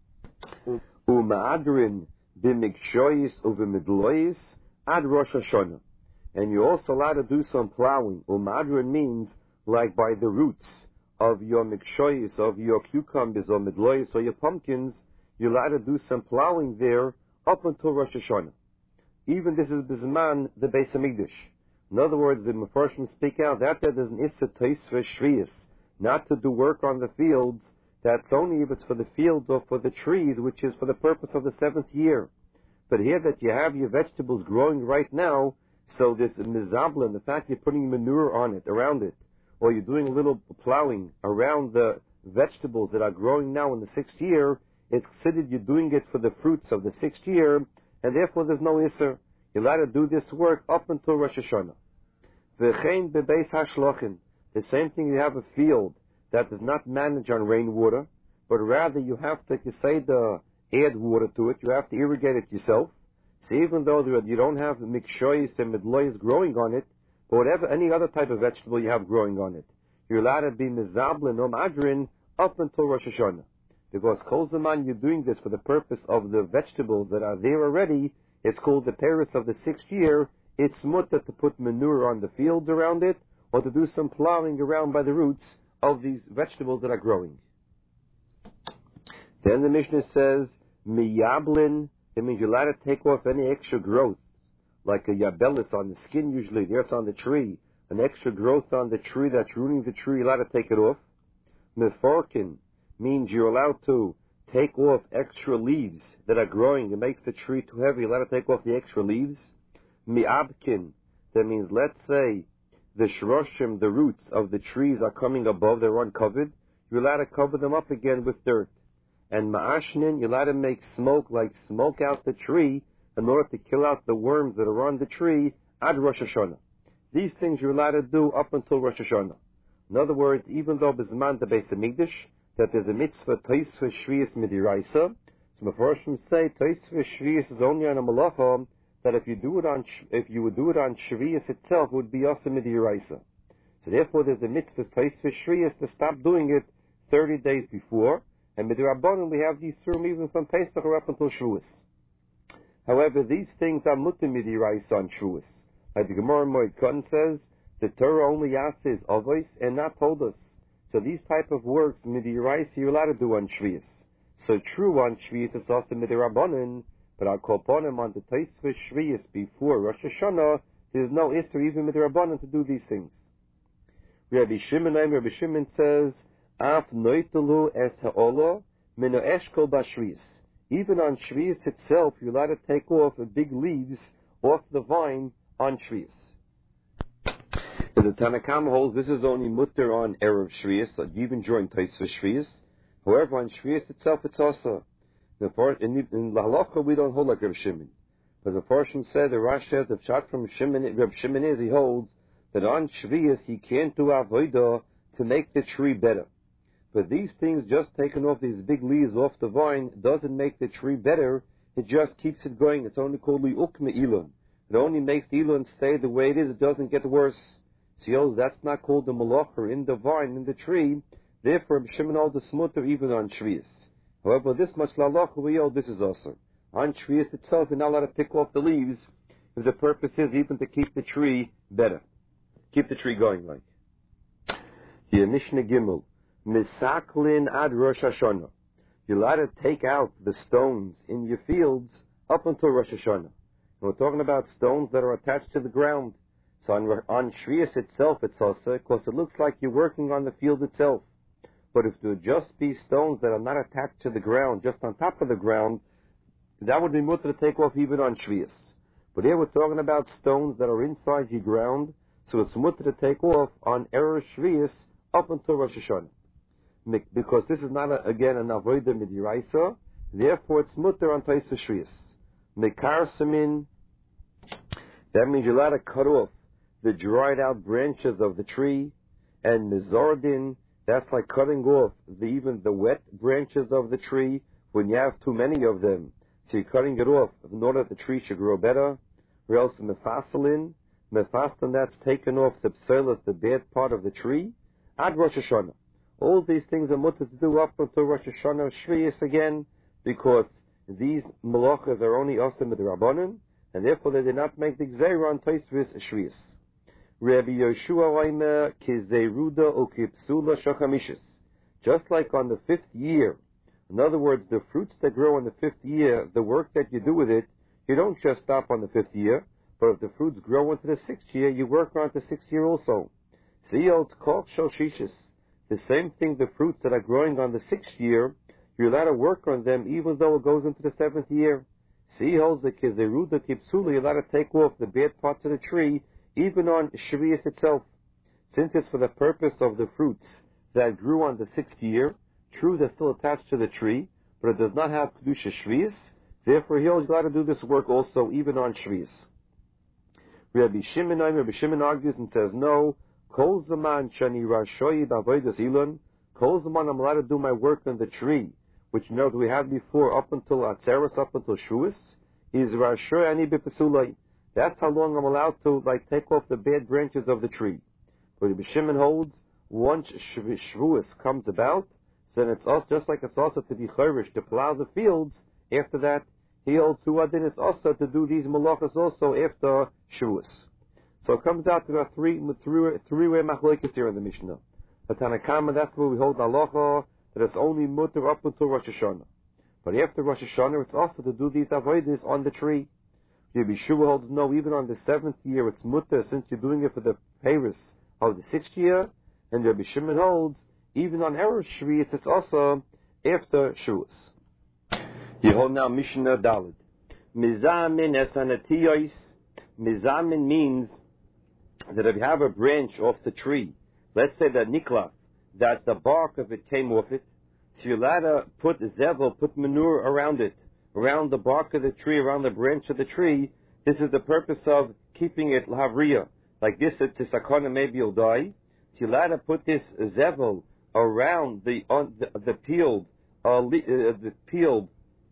U'ma'adrin b'mikshoyis u'v'midloyis ad Rosh Hashanah. And you're also allowed to do some plowing. U'ma'adrin means like by the roots of your mikshoyis, of your cucumbers or midloyis or your pumpkins, you're allowed to do some plowing there up until Rosh Hashanah. Even this is Bizman, the Beis Hamikdash. In other words, the Mefarshim speak out that there is an Issa Tosfos Shvius, not to do work on the fields. That's only if it's for the fields or for the trees, which is for the purpose of the seventh year. But here that you have your vegetables growing right now, so this mizablin, the fact you're putting manure on it, around it, or you're doing a little plowing around the vegetables that are growing now in the sixth year, it's considered you're doing it for the fruits of the sixth year, and therefore there's no Isser. You're allowed to do this work up until Rosh Hashanah. V'chein bebeis hashlochim. The same thing, you have a field that does not manage on rainwater, but rather you have to, you say, the add water to it, you have to irrigate it yourself. So even though you don't have mikshoyis and midloyis growing on it, or whatever, any other type of vegetable you have growing on it, you're allowed to be mizablin or madrin up until Rosh Hashanah. Because kol zaman you're doing this for the purpose of the vegetables that are there already, it's called the paris of the sixth year. It's mutter to put manure on the fields around it, or to do some plowing around by the roots of these vegetables that are growing. Then the Mishnah says, miyablin, it means you're allowed to take off any extra growth, like a yabelis on the skin usually, there's on the tree, an extra growth on the tree that's ruining the tree, you're allowed to take it off. Mefarkin means you're allowed to take off extra leaves that are growing. It makes the tree too heavy. You're allowed to take off the extra leaves. Mi'abkin, that means, let's say, the shroshim, the roots of the trees are coming above, they're uncovered. You're allowed to cover them up again with dirt. And ma'ashnin, you're allowed to make smoke, like smoke out the tree, in order to kill out the worms that are on the tree, ad Rosh Hashanah. These things you're allowed to do up until Rosh Hashanah. In other words, even though Bizman the Beis Hamikdash, that there's a mitzvah Tosfos Shvius midiraisa, so Mefarshim say Tosfos Shvius is only on a malacha that if you do it on if you would do it on Shvius itself, it would be also midiraisa. So therefore, there's a mitzvah Tosfos Shvius to stop doing it thirty days before, and midrabanan we have these through even from Pesach or up until Shavuos. However, these things are mutter midiraisa on Shavuos. Like the Gemara Moed Katan says, the Torah only asks avos and not told us. So these type of works, midiraisa, you're allowed to do on Shvius. So true on Shvius, it's also midirabanan, but on Kolponim, on the Tosfos Shvius before Rosh Hashanah, there's no Isser even midirabanan to do these things. Rabbi Shimon, Rabbi Shimon says, Af noitalu es ha'olah mino eshkol b'shvius. Even on Shvius itself, you're allowed to take off the big leaves off the vine on Shvius. The Tanakam holds this is only mutter on Erev Shvius, like even during Tosfos Shvius. However, on Shvius itself, it's also. In, in La Halacha, we don't hold like Reb Shimon. But the Farshim said, the Rashi, the Pshat from Shimon, Reb Shimon is, he holds that on Shvius, he can't do Avodah to make the tree better. But these things, just taking off these big leaves off the vine, doesn't make the tree better. It just keeps it going. It's only called Li'uk Me'ilon. It only makes the Ilon stay the way it is. It doesn't get worse. So that's not called the malacha in the vine, in the tree. Therefore, Shimon holds the smutter even on Shvius. However, this much lalacha we hold, this is also. On Shvius itself, you're not allowed to pick off the leaves if the purpose is even to keep the tree better. keep the tree going like. Here, Mishnah Gimel, Misaklin ad Rosh Hashanah. You're allowed to take out the stones in your fields up until Rosh Hashanah. And we're talking about stones that are attached to the ground. So on, on Shvius itself, it's also, because it looks like you're working on the field itself. But if there would just be stones that are not attached to the ground, just on top of the ground, that would be mutter to take off even on Shvius. But here we're talking about stones that are inside your ground, so it's mutter to take off on Erev Shvius up until Rosh Hashanah. Because this is not, a, again, an avodah midiraisa, therefore it's mutter on Taisa Shvius. Mekar Samin, that means you're allowed to cut off the dried out branches of the tree, and Mizordin, that's like cutting off the, even the wet branches of the tree when you have too many of them. So you're cutting it off in order that the tree should grow better. Or else Mefasalin, Mefasalin, that's taken off the pselas, the bad part of the tree, ad Rosh Hashanah. All these things are mutter to do up until Rosh Hashanah Shvius again, because these malachas are only asim midrabanan, and therefore they did not make the gzeira on Tosfos Shvius. Rabbi Yoshua Reimer kizeruda ukipsula shachamishis. Just like on the fifth year, in other words, the fruits that grow in the fifth year, the work that you do with it, you don't just stop on the fifth year, but if the fruits grow into the sixth year, you work on the sixth year also. Siyot kol shoshishis. The same thing, the fruits that are growing on the sixth year, you're allowed to work on them even though it goes into the seventh year. See, holds the kizeruda kipsula, you're allowed to take off the bad parts of the tree, even on Shvius itself. Since it's for the purpose of the fruits that grew on the sixth year, true, they're still attached to the tree, but it does not have Kedusha Shvius, therefore he always allowed to do this work also, even on Shvius. Rabbi Shimon, Rabbi Shimon argues and says, no, Kol Zaman Shani Rashoyi Bavodas Elon, Kol Zaman I'm allowed to do my work on the tree, which you know we had before up until Atzeres, up until Shavuos, is Rashoy Ani B'Pesulai. That's how long I'm allowed to like take off the bad branches of the tree. But Rabbi Shimon holds, once Shavuos comes about, then it's also just like it's also to be chayrish, to plow the fields. After that, he holds to then it's also to do these malachas also after Shavuos. So it comes out to about three three three way machlokes here in the Mishnah. But Tanakama, that's where we hold halacha that it's only mutter up until Rosh Hashanah. But after Rosh Hashanah, it's also to do these avodas on the tree. Rabbi Shua holds no, even on the seventh year it's mutter since you're doing it for the peiros of the sixth year. And Rabbi Shimon holds even on Erev Shvius it's also after Shavuos. You hold now Mishnah Daled. Mizamin esanatiyos. Mizamin means that if you have a branch off the tree, let's say that niklaf, that the bark of it came off it, so you're allowed to put zevel, put manure around it, around the bark of the tree, around the branch of the tree. This is the purpose of keeping it lavriya. Like this, it's a sakana, maybe you'll die. So you're allowed to put this zevel around the on the, the peeled uh, le, uh, the peeled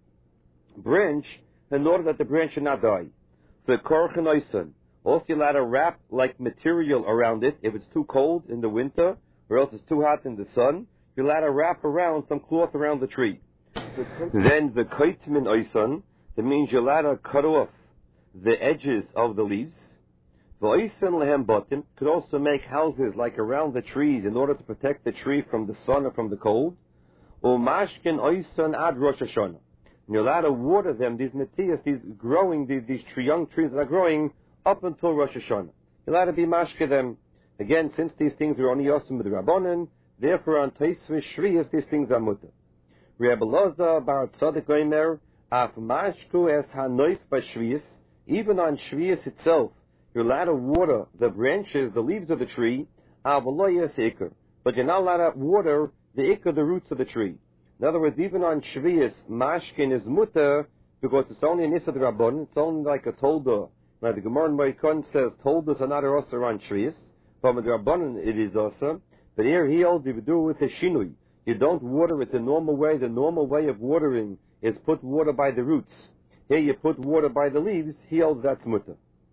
branch in order that the branch should not die. The korchen oisan. Also, you're allowed to wrap like material around it if it's too cold in the winter, or else it's too hot in the sun. You're allowed to wrap around some cloth around the tree. Then the koitmin oisan, that means you're allowed to cut off the edges of the leaves. The oisan lehem botim could also make houses like around the trees in order to protect the tree from the sun or from the cold. Umashkin oisan ad Rosh Hashanah. And you're allowed to water them, these metias, these growing, these, these tree, young trees that are growing up until Rosh Hashanah. You're allowed to be mashke them. Again, since these things are only yosim with the Rabbanan, therefore on Tosfos Shvius these things are mutter. Rebbe Loza bar Tzadik Omer, af mashku es hanoif b'Shvius, even on Shvius itself, you're allowed to water the branches, the leaves of the tree, avaloyes ikar, but you're not allowed to water the ikar, the roots of the tree. In other words, even on Shvius, mashkin is mutter because it's only an issa d'Rabbanan, it's only like a tolda. Now the Gemara in Moikon says toldas are not also on Shvius, but with Rabbanan it is also. But here he holds, if you do it with a shinui, you don't water it the normal way. The normal way of watering is put water by the roots. Here you put water by the leaves. He holds that's mutter.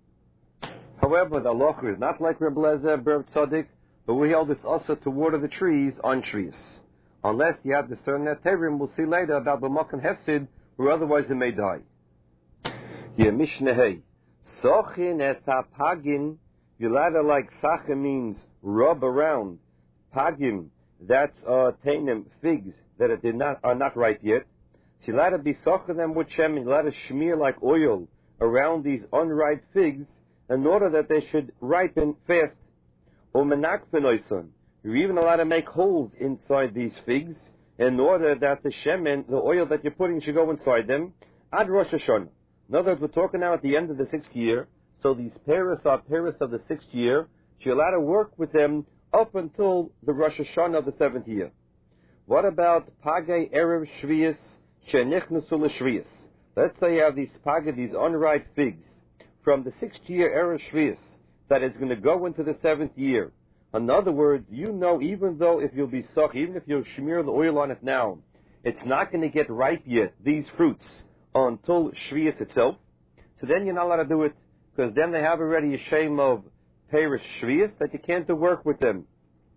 However, the halacha is not like Reb Lezer ber Tzadik, but we hold this also to water the trees on Shvius. Unless you have the certain Terim, we'll see later about the Makan Hefsid, where otherwise it may die. Here, Mishnah Hey. Sochin es hapagin You're allowed to, like sacha means rub around. Pagim, that's uh, tainim, figs that are, did not, are not ripe yet. So you're allowed to be socha them with shem, you're allowed to smear like oil around these unripe figs in order that they should ripen fast. Or menakfen oison. You're even allowed to make holes inside these figs in order that the shemen, the oil that you're putting, should go inside them. Ad Rosh Hashanah. In other words, we're talking now at the end of the sixth year. So these paris are paris of the sixth year. So you're allowed to work with them up until the Rosh Hashanah of the seventh year. What about Pagei Erev Shvius Shenichnusu L'Shvius? Let's say you have these Pagei, these unripe figs, from the sixth year Erev Shvius, that is going to go into the seventh year. In other words, you know, even though if you'll be suck, even if you'll smear the oil on it now, it's not going to get ripe yet, these fruits, until Shvius itself. So then you're not allowed to do it, because then they have already a shame of Perish Shvius that you can't do work with them.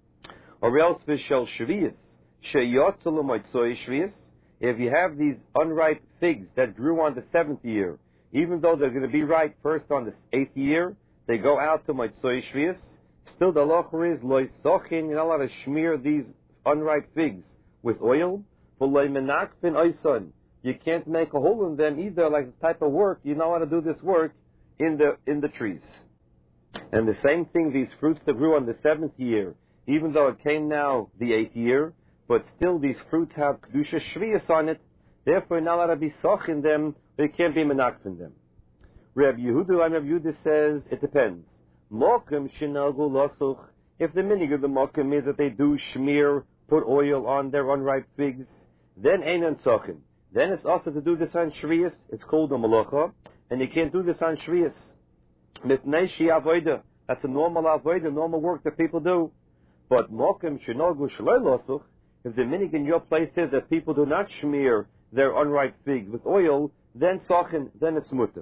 Or else Vishel Shvius, Sheyotzalu Moitzoi Shvius, if you have these unripe figs that grew on the seventh year, even though they're going to be ripe first on the eighth year, they go out to Moitzoi Shvius, still the locher is loy sochin, you're not allowed to smear these unripe figs with oil. For loy menakfin oison, you can't make a hole in them either, like this type of work. You're not allowed to do this work in the in the trees. And the same thing, these fruits that grew on the seventh year, even though it came now the eighth year, but still these fruits have kedusha shvius on it. Therefore, you're not allowed to be sochin them, but you can't be menakfin them. Reb Yehuda, Reb Yehuda says it depends. Mokum shinagu losuch. If the minig of the mokum is that they do shmear, put oil on their unripe figs, then einan sochin. Then it's also to do this on shvius. It's called a malacha, and you can't do this on shvius. Mitnei shi avoida. That's a normal avoida, normal work that people do. But mokum shinagu shloi losuch. If the minig in your place is that people do not shmear their unripe figs with oil, then sochin, then it's mutter.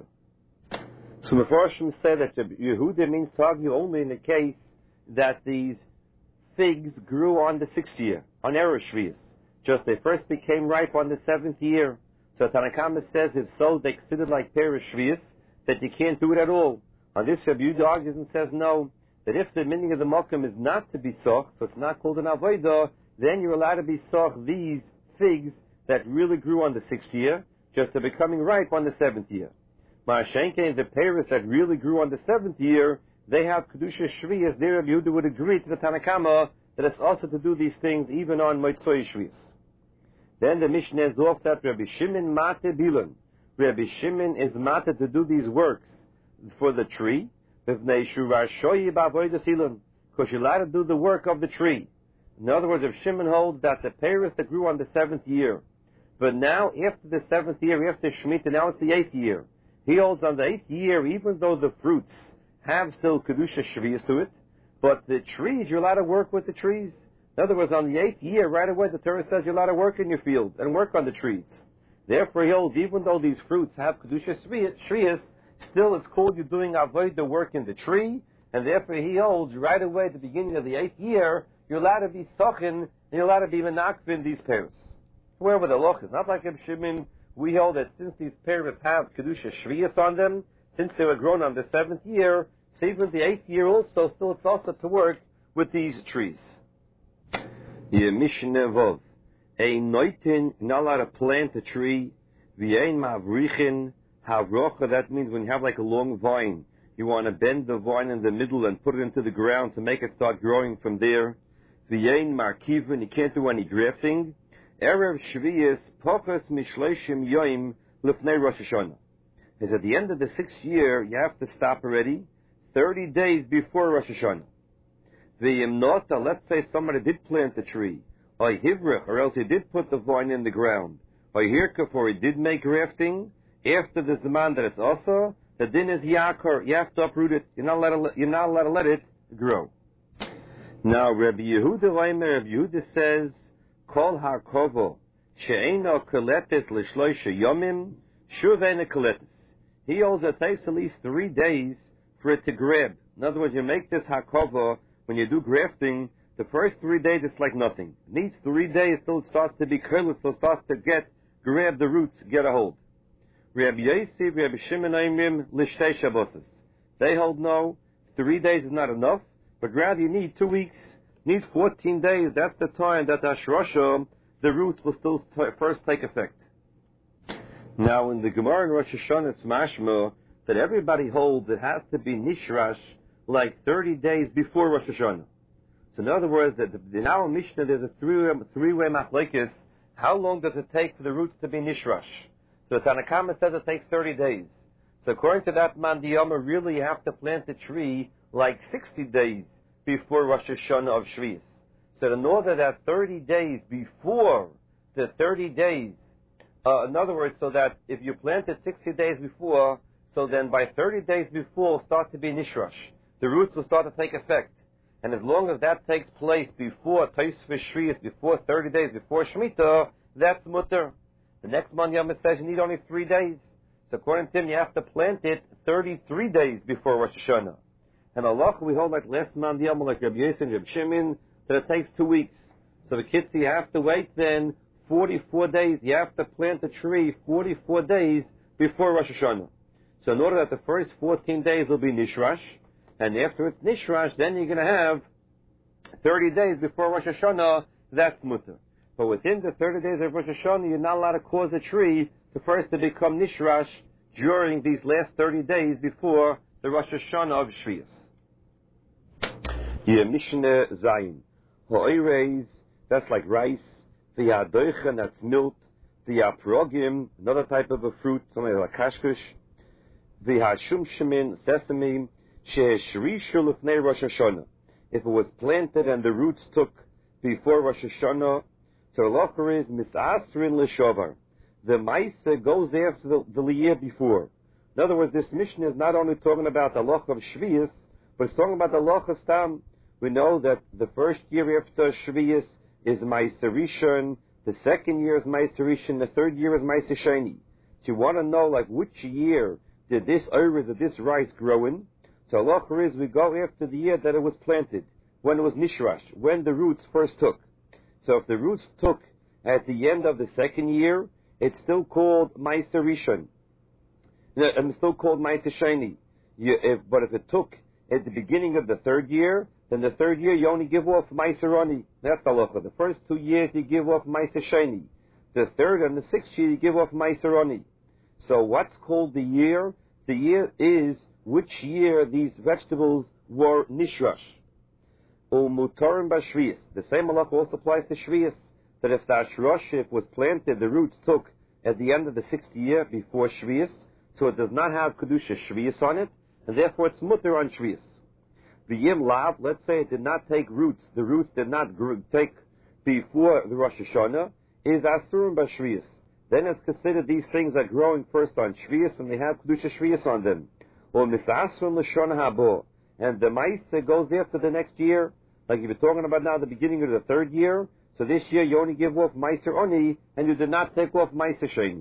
So the Mepharshim say that Yehuda means to argue only in the case that these figs grew on the sixth year, on Erev Shvius. Just they first became ripe on the seventh year. So Tanakama says if so, they considered like Erev Shvius, that you can't do it at all. On this, Rabbi Yehuda argues and says no, that if the meaning of the Mokum is not to be soch, so it's not called an Avodah, then you're allowed to be soch these figs that really grew on the sixth year, just they're becoming ripe on the seventh year. Ma'ashenke, the Paris that really grew on the seventh year, they have Kedusha Shvius. There, Rabbi Yehuda would agree to the Tanakama that it's also to do these things even on Moitzoi Shvius. Then the Mishnah is off that Rabbi Shimon Mate Bilan. Rabbi Shimon is Mate to do these works for the tree, because you're allowed to do the work of the tree. In other words, if Shimon holds that the Paris that grew on the seventh year, but now after the seventh year, after Shemitah, now it's the eighth year, he holds on the eighth year, even though the fruits have still Kedusha Shvius to it, but the trees, you're allowed to work with the trees. In other words, on the eighth year, right away, the Torah says you're allowed to work in your fields and work on the trees. Therefore, he holds, even though these fruits have Kedusha Shvius, still it's called you're doing avodah work in the tree, and therefore he holds, right away at the beginning of the eighth year, you're allowed to be sochin, and you're allowed to be menakvin these pairs. However, the loch is not like Reb Shimon. We hold that since these pairs have Kedusha Shvius on them, since they were grown on the seventh year, so even the eighth year also, still it's also to work with these trees. Mishnah Vov. A noitin, not allowed to plant a tree. V'ein mavrichin havrocha, that means when you have like a long vine, you want to bend the vine in the middle and put it into the ground to make it start growing from there. V'ein markivin, you can't do any grafting. Erev Shvius, Pochas Mishleishim Yoim Lifnei Rosh Hashanah. Is at the end of the sixth year, you have to stop already, thirty days before Rosh Hashanah. V'yimnota, let's say somebody did plant the tree, or hivrich, or else he did put the vine in the ground, or hirkaf, or he did make grafting, after the Zaman that it's also, the din is yakar, you have to uproot it, you're not allowed to, you're not allowed to let it grow. Now, Rabbi Yehuda Reimer, Rabbi Yehuda says, Kol harkovo she'eino koletes l'shloisha yomim shuvena koletes. He holds that it takes at least three days for it to grab. In other words, you make this harkovo when you do grafting. The first three days it's like nothing. It needs three days till it starts to be curled, so it starts to get grab the roots, get a hold. Rabbi Yosef, Rabbi Shimon Oimrim l'shtei shabboses. They hold no. three days is not enough, but rather you need two weeks, you need fourteen days. That's the time that Ashrosha, the roots will still t- first take effect. Now, in the Gemara in Rosh Hashanah, it's mashma that everybody holds it has to be nishrash like thirty days before Rosh Hashanah. So in other words, that in our Mishnah there's a three-way, three-way machlekes. How long does it take for the roots to be nishrash? So the Tanna Kama says it takes thirty days. So according to that mandiyama, really you have to plant the tree like sixty days before Rosh Hashanah of Shvius. So in order that thirty days before the thirty days, uh, in other words, so that if you plant it sixty days before, so then by thirty days before it'll start to be nishrash. The roots will start to take effect. And as long as that takes place before Tosfos Shvius, before thirty days, before Shemitah, that's mutter. The next mandiyama says you need only three days. So according to him, you have to plant it thirty-three days before Rosh Hashanah. And Allah, we hold like last mandiyama, like Rabbi Yosef and Rabbi Shimon, that it takes two weeks. So the kids, you have to wait then forty-four days. You have to plant the tree forty-four days before Rosh Hashanah. So in order that the first fourteen days will be nishrash, and after it's nishrash, then you're going to have thirty days before Rosh Hashanah, that's mutter. But within the thirty days of Rosh Hashanah, you're not allowed to cause a tree to first to become nishrash during these last thirty days before the Rosh Hashanah of Shvius. Yeah, Mishnah Zayin. Ha'oreis, that's like rice. The Yadoichen, that's milk. The Yaprogim, another type of a fruit, something like kashkush. The Hashumshimin, sesame. She'eshrishu lifnei Rosh Hashanah. If it was planted and the roots took before Rosh Hashanah, so the locher is misasrin l'shovar. The ma'isa goes after the, the year before. In other words, this mission is not only talking about the loch of Shvius, but it's talking about the loch of Stam. We know that the first year after Shvius is ma'isa rishon, the second year is ma'isa rishon, the third year is ma'isa sheni. So you want to know, like, which year did this iris or this rice grow in? So Allah is, we go after the year that it was planted, when it was nishrash, when the roots first took. So if the roots took at the end of the second year, it's still called Ma'aser Rishon. And it's still called Ma'aser Sheni. You, if, but if it took at the beginning of the third year, then the third year you only give off Ma'aser Ani. That's the halacha. The first two years you give off Ma'aser Sheni. The third and the sixth year you give off Ma'aser Ani. So what's called the year? The year is which year these vegetables were nishrash. Or mutarim b'shvius. The same halacha also applies to shvius. That if the ashroshif was planted, the roots took at the end of the sixth year before shvius, so it does not have kedusha shvius on it, and therefore it's mutar on shvius. V'yim lav, let's say it did not take roots, the roots did not take before the Rosh Hashanah, is asurim b'shvius. Then it's considered these things are growing first on shvius, and they have kedusha shvius on them. Or misasron l'shon habo, and the ma'isa goes after the next year, like you've been talking about now, the beginning of the third year. So this year you only give off ma'aser oni, and you did not take off ma'aser sheni.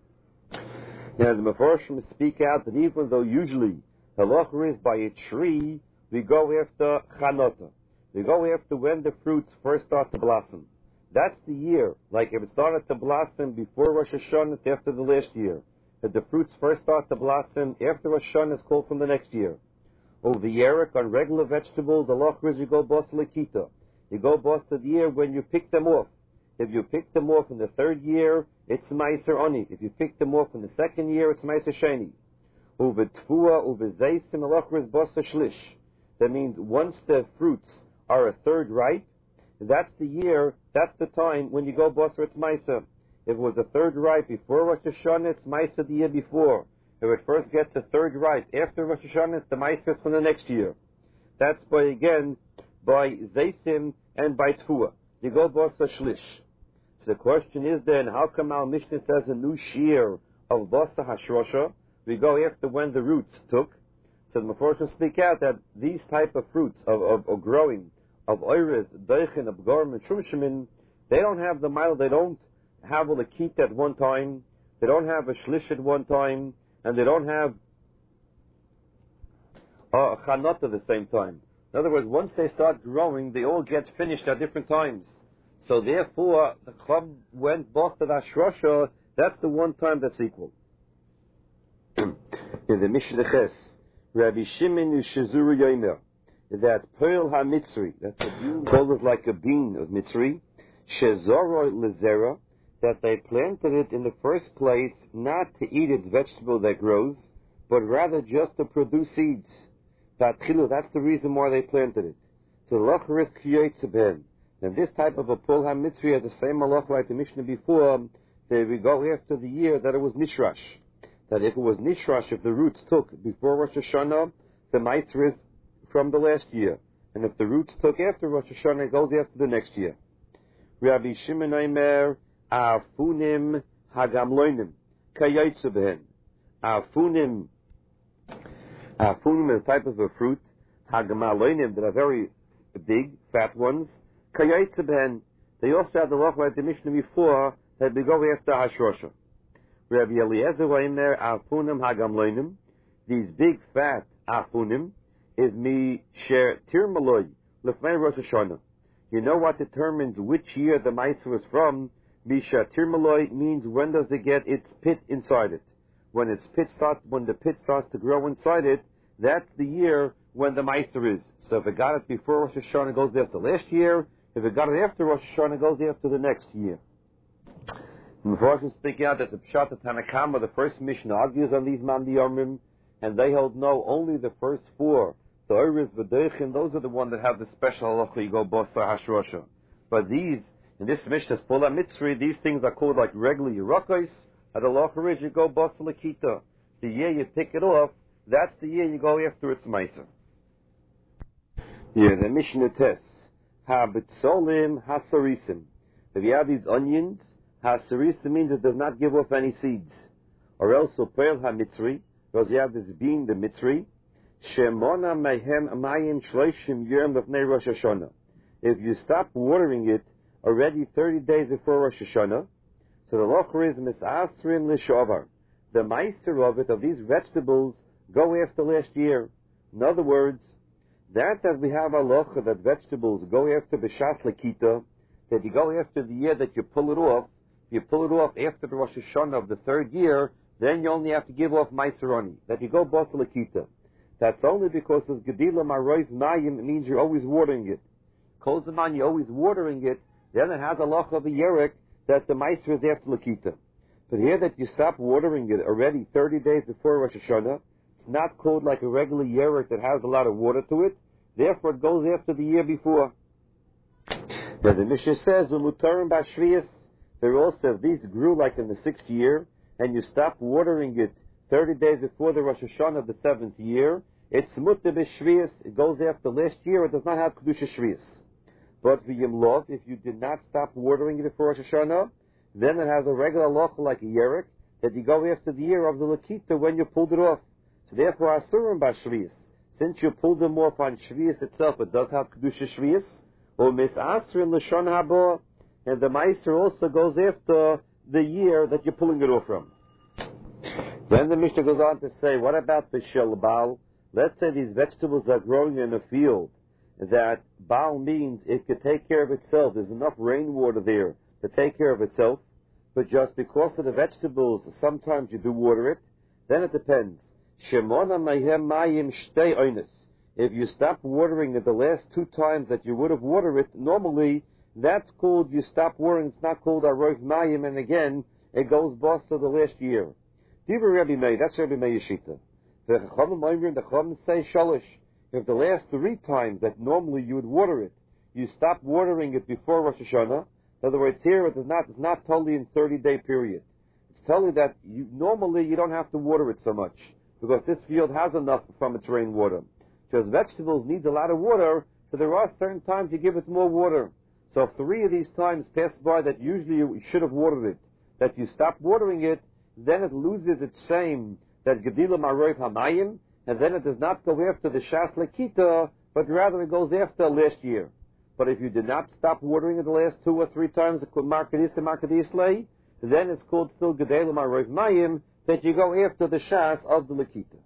Now the Mefarshim speak out that even though usually the halacha is by a tree, we go after chanota. We go after when the fruits first start to blossom. That's the year. Like if it started to blossom before Rosh Hashanah, it's after the last year. If the fruits first start to blossom after Rosh Hashanah, it's called from the next year. Over the yerek on regular vegetables, the halacha is you go bos lekita. You go bos to the year when you pick them off. If you pick them off in the third year, it's ma'aser oni. If you pick them off in the second year, it's ma'aser sheni. Over tfua, over zeisim, the halacha is bos shlish. That means once the fruits are a third ripe, that's the year, that's the time when you go bos or it's ma'aser. If it was a third ripe before Rosh Hashanah, it's ma'aser the year before. If it first gets a third ripe after Rosh Hashanah, it's the ma'aser from the next year. That's by, again, by Zaysim and by Tfua. You go Bosa Shlish. So the question is then, how come our Mishnah says a new shear of Bosa Hashrosha? We go after when the roots took. So the Mefarshim speak out that these type of fruits of, of, of growing, of Oiris, Deichen, of Gorm, and Shumshimin, they don't have the mile, they don't have a Lakit at one time, they don't have a Shlish at one time, and they don't have a Chanot at the same time. In other words, once they start growing, they all get finished at different times. So therefore, the Chab went both to the Ashrosha, that's the one time that's equal. In the Mishnah Ches, Rabbi Shimon Shizuru Yomer, that Pearl HaMitzri, that's a bean called like a bean of Mitzri, Shezoro Lezera, that they planted it in the first place not to eat its vegetable that grows, but rather just to produce seeds. That's the reason why they planted it. So the Locher is Kiyotze. And this type of a Pearl HaMitzri has the same malach like the Mishnah before, that we go after the year that it was Nishrash. That if it was Nishrash, if the roots took before Rosh Hashanah, the Meitzr is from the last year. And if the roots took after Rosh Hashanah, it goes after the next year. Rabbi Shimon Omer, Afunim Hagamloinim, Kayotze behen. Afunim, Afunim is a type of a fruit, Hagamaloinim, that are very big, fat ones, Kayotze behen. They also have the law like the Mishnah before, that we go after Hashrosha. Rabbi Eliezer Omer, Afunim Hagamloinim, these big fat Afunim, is mi sher tirmaloi lefnei Rosh Hashanah. You know what determines which year the meiser was from? Mi sher tirmaloi means when does it get its pit inside it. When its pit starts, when the pit starts to grow inside it, that's the year when the meiser is. So if it got it before Rosh Hashanah, it goes after last year. If it got it after Rosh Hashanah, it goes after the next year. And before I speak out that the Pshat of Tanakama, the first Mishnah argues on these Mandi Yomim, and they hold no, only the first four. The Oiris, V'Doichin, those are the ones that have the special halacha, you go Bosa Hashrosha. But these, in this Mishnah, Pearl HaMitzri, these things are called like regular Yerakos, and the halacha is you go Bosa Lakita. The year you pick it off, that's the year you go after its Meiser. Yeah, the Mishnah tests. Ha-B'Tzolim Ha-Sarisim. If you have these onions, Ha-Sarisim means it does not give off any seeds. Or else, so Pearl HaMitzri, because you have this bean, the Mitzri, Shemona mehem mayim shloishim yom lefnei Rosh Hashanah. If you stop watering it already thirty days before Rosh Hashanah, so the locher is misasrin lishovar. The meister of it, of these vegetables, go after last year. In other words, that that we have a locher that vegetables go after b'shas lekita, that you go after the year that you pull it off. You pull it off after the Rosh Hashanah of the third year, then you only have to give off meiseroni. That you go b'asa lekita. That's only because as Gedila Maroiv Mayim, it means you're always watering it. Kol Zaman, you're always watering it, then it has a loch of a yerek that the Meiser is after Lakita. But here that you stop watering it already thirty days before Rosh Hashanah, it's not called like a regular yerek that has a lot of water to it, therefore it goes after the year before. Now the Mishnah says, Umutarim Bashrias, there also, if these grew like in the sixth year, and you stop watering it thirty days before the Rosh Hashanah of the seventh year, it's mutter b'shvius, it goes after last year, it does not have kedusha shvius. But v'yimlov, if you did not stop watering it before Rosh Hashanah, then it has a regular loch like a yerek, that you go after the year of the lakita when you pulled it off. So therefore, asurim b'shvius, since you pulled them off on shvius itself, it does have kedusha shvius, or misasrin l'shon haba, and the meiser also goes after the year that you're pulling it off from. Then the Mishnah goes on to say, what about the shel baal? Let's say these vegetables are growing in a field that baal means it could take care of itself. There's enough rainwater there to take care of itself. But just because of the vegetables, sometimes you do water it. Then it depends. Shemona mehem mayim shtei oines. If you stop watering it the last two times that you would have watered it, normally that's called you stop watering. It's not called aroiv mayim, and again it goes boss to the last year. Divrei Rabbi Meir, that's Rabbi Meir Yeshita. The Chachamim Oimrim, the Chachamim say shalosh. If the last three times that normally you would water it, you stop watering it before Rosh Hashanah. In other words, here it is not, it's not totally in thirty-day period. It's totally that you, normally you don't have to water it so much because this field has enough from its rainwater. Because vegetables need a lot of water, so there are certain times you give it more water. So if three of these times pass by that usually you should have watered it, that you stop watering it, then it loses its shame that Gedila Maroiv Hamayim, and then it does not go after the Shas Lekita, but rather it goes after last year. But if you did not stop watering it the last two or three times, it could Markadis to Markadislay, then it's called still Gedila Maroiv Mayim, that you go after the Shas of the Lekita.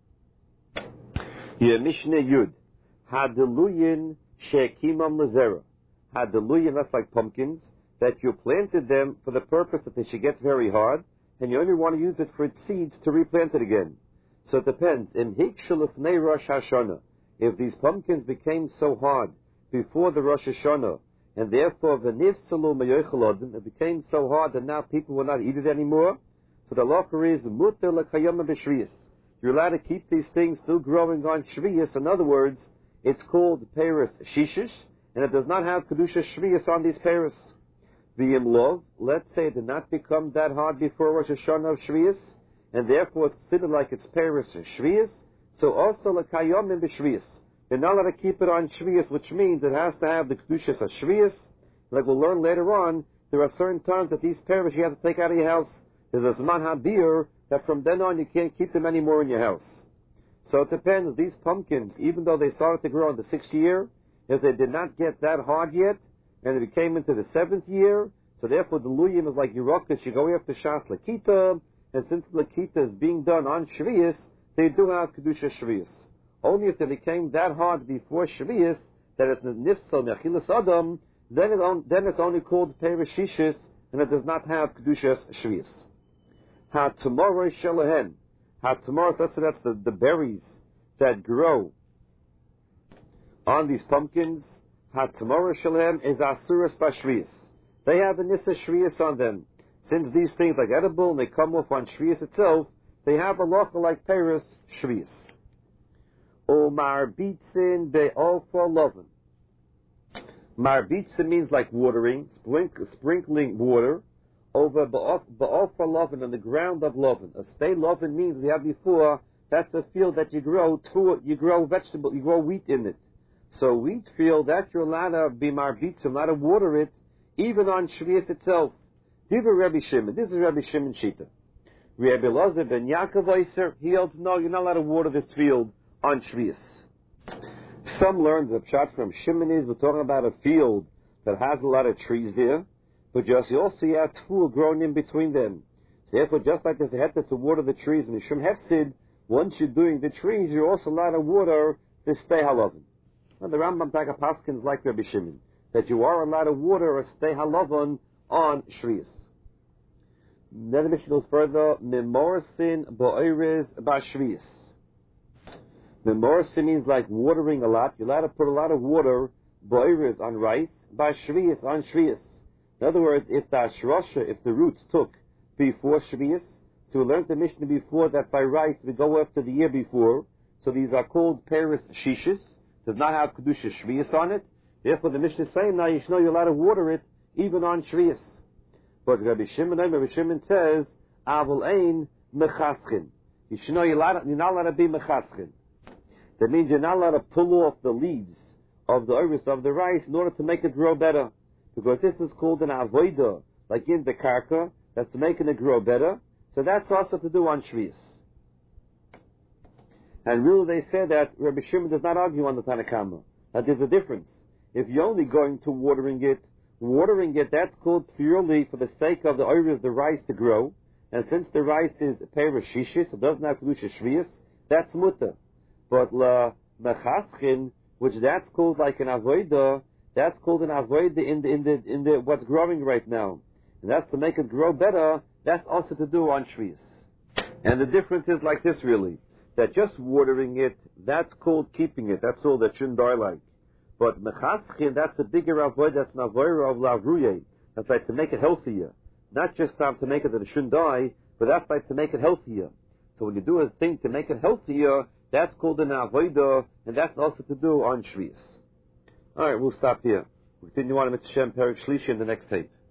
Yeah, Mishnah Yud. Hadeluyin Shekimam Lazera. Hadeluyin, that's like pumpkins, that you planted them for the purpose that they should get very hard, and you only want to use it for its seeds to replant it again. So it depends. Im hikshel ifnei Rosh Hashanah. If these pumpkins became so hard before the Rosh Hashanah, and therefore v'nifsalu meyochel adam, it became so hard that now people will not eat it anymore. So the halacha is muter l'kayama b'shviyas. You're allowed to keep these things still growing on shviyas. In other words, it's called peris shishish, and it does not have kedusha shviyas on these peris. V'im lov, let's say it did not become that hard before Rosh Hashanah of shviyas, and therefore it's considered like it's peris shviyas. So also l'kayamim b'shviyas. You're not allowed to keep it on shviyas, which means it has to have the kedushas of shviyas. Like we'll learn later on, there are certain times that these peris you have to take out of your house. There's a zman habir that from then on you can't keep them anymore in your house. So it depends. These pumpkins, even though they started to grow in the sixth year, if they did not get that hard yet, and it came into the seventh year, so therefore the luyim is like Yerokas, you go after Shas Lakita, and since Lakita is being done on Shviyas, they do have Kedusha Shviyas. Only if they became that hard before Shviyas, that it's Nifsal Mechilas Adam, then, it on, then it's only called Perishishis, and it does not have Kedushas Shviyas. Ha tomorrow Shalahen. Ha tomorrow, that's, that's the, the berries that grow on these pumpkins. Ha tomorrow Shalahen is Asuras Bashviyas. They have a Nissa Shviyas on them. Since these things are edible and they come off on Shviyas itself, they have a locha like Peris Shviyas. O Marbitzin Be'ofa Loven. Marbitzin means like watering, sprink, sprinkling water over Ba'ofa Loven, on the ground of Loven. A stay Loven means, we have before, that's a field that you grow, to, you grow vegetable, you grow wheat in it. So wheat field, that you're allowed to be Marbitzin, allowed to water it, even on Shviyas itself. Diva Rabbi Shimon, this is Rabbi Shimon Shita. Rabbi Elazar ben Yaakov Eiser, he holds, no, you're not allowed to water this field on Shviyas. Some learn the pshat from Shimon is, we're talking about a field that has a lot of trees there, but just you also have tefillah growing in between them. So therefore, just like there's a heter to water the trees in the Shem Hefsid, once you're doing the trees, you're also allowed to water the stay halavin. And the Rambam Taka Paskins like Rabbi Shimon, that you are allowed to water a stay halavin on Shviyas. Then the Mishnah goes further, Memorsin bo'eres ba'shviyas. Memorsin means like watering a lot. You're allowed to put a lot of water, bo'eres, on rice, ba'shviyas, on shviyas. In other words, if the ashrosha, if the roots took before shviyas, so we learned the Mishnah before that by rice we go after the year before, so these are called peris shishis, does not have kedusha shviyas on it. Therefore the Mishnah is saying now you should know you're allowed to water it even on shviyas. But Rabbi Shimon, Rabbi Shimon says, Avol ein mechaschin. You should know you're, allowed, you're not allowed to be mechaschin. That means you're not allowed to pull off the leaves of the iris of the rice in order to make it grow better. Because this is called an avoida, like in the karka, that's making it grow better. So that's also to do on Shviyas. And really they say that Rabbi Shimon does not argue on the Tanakama. That there's a difference. If you're only going to watering it, watering it, that's called purely for the sake of the iris, the rice to grow. And since the rice is peris shishis, it doesn't have kedusha shviyas, that's mutter. But la mechaschin, which that's called like an avoida, that's called an avoida in the in the in the what's growing right now, and that's to make it grow better. That's also to do on shviyas. And the difference is like this really, that just watering it, that's called keeping it. That's all that shouldn't die like. But mechaschin, that's a bigger avoid, that's an avoid of lavruye. That's like to make it healthier. Not just time to make it that it shouldn't die, but that's like to make it healthier. So when you do a thing to make it healthier, that's called an avoida, and that's also to do on Shviyas. Alright, we'll stop here. We'll continue on with Shem Perik Shlishi in the next tape.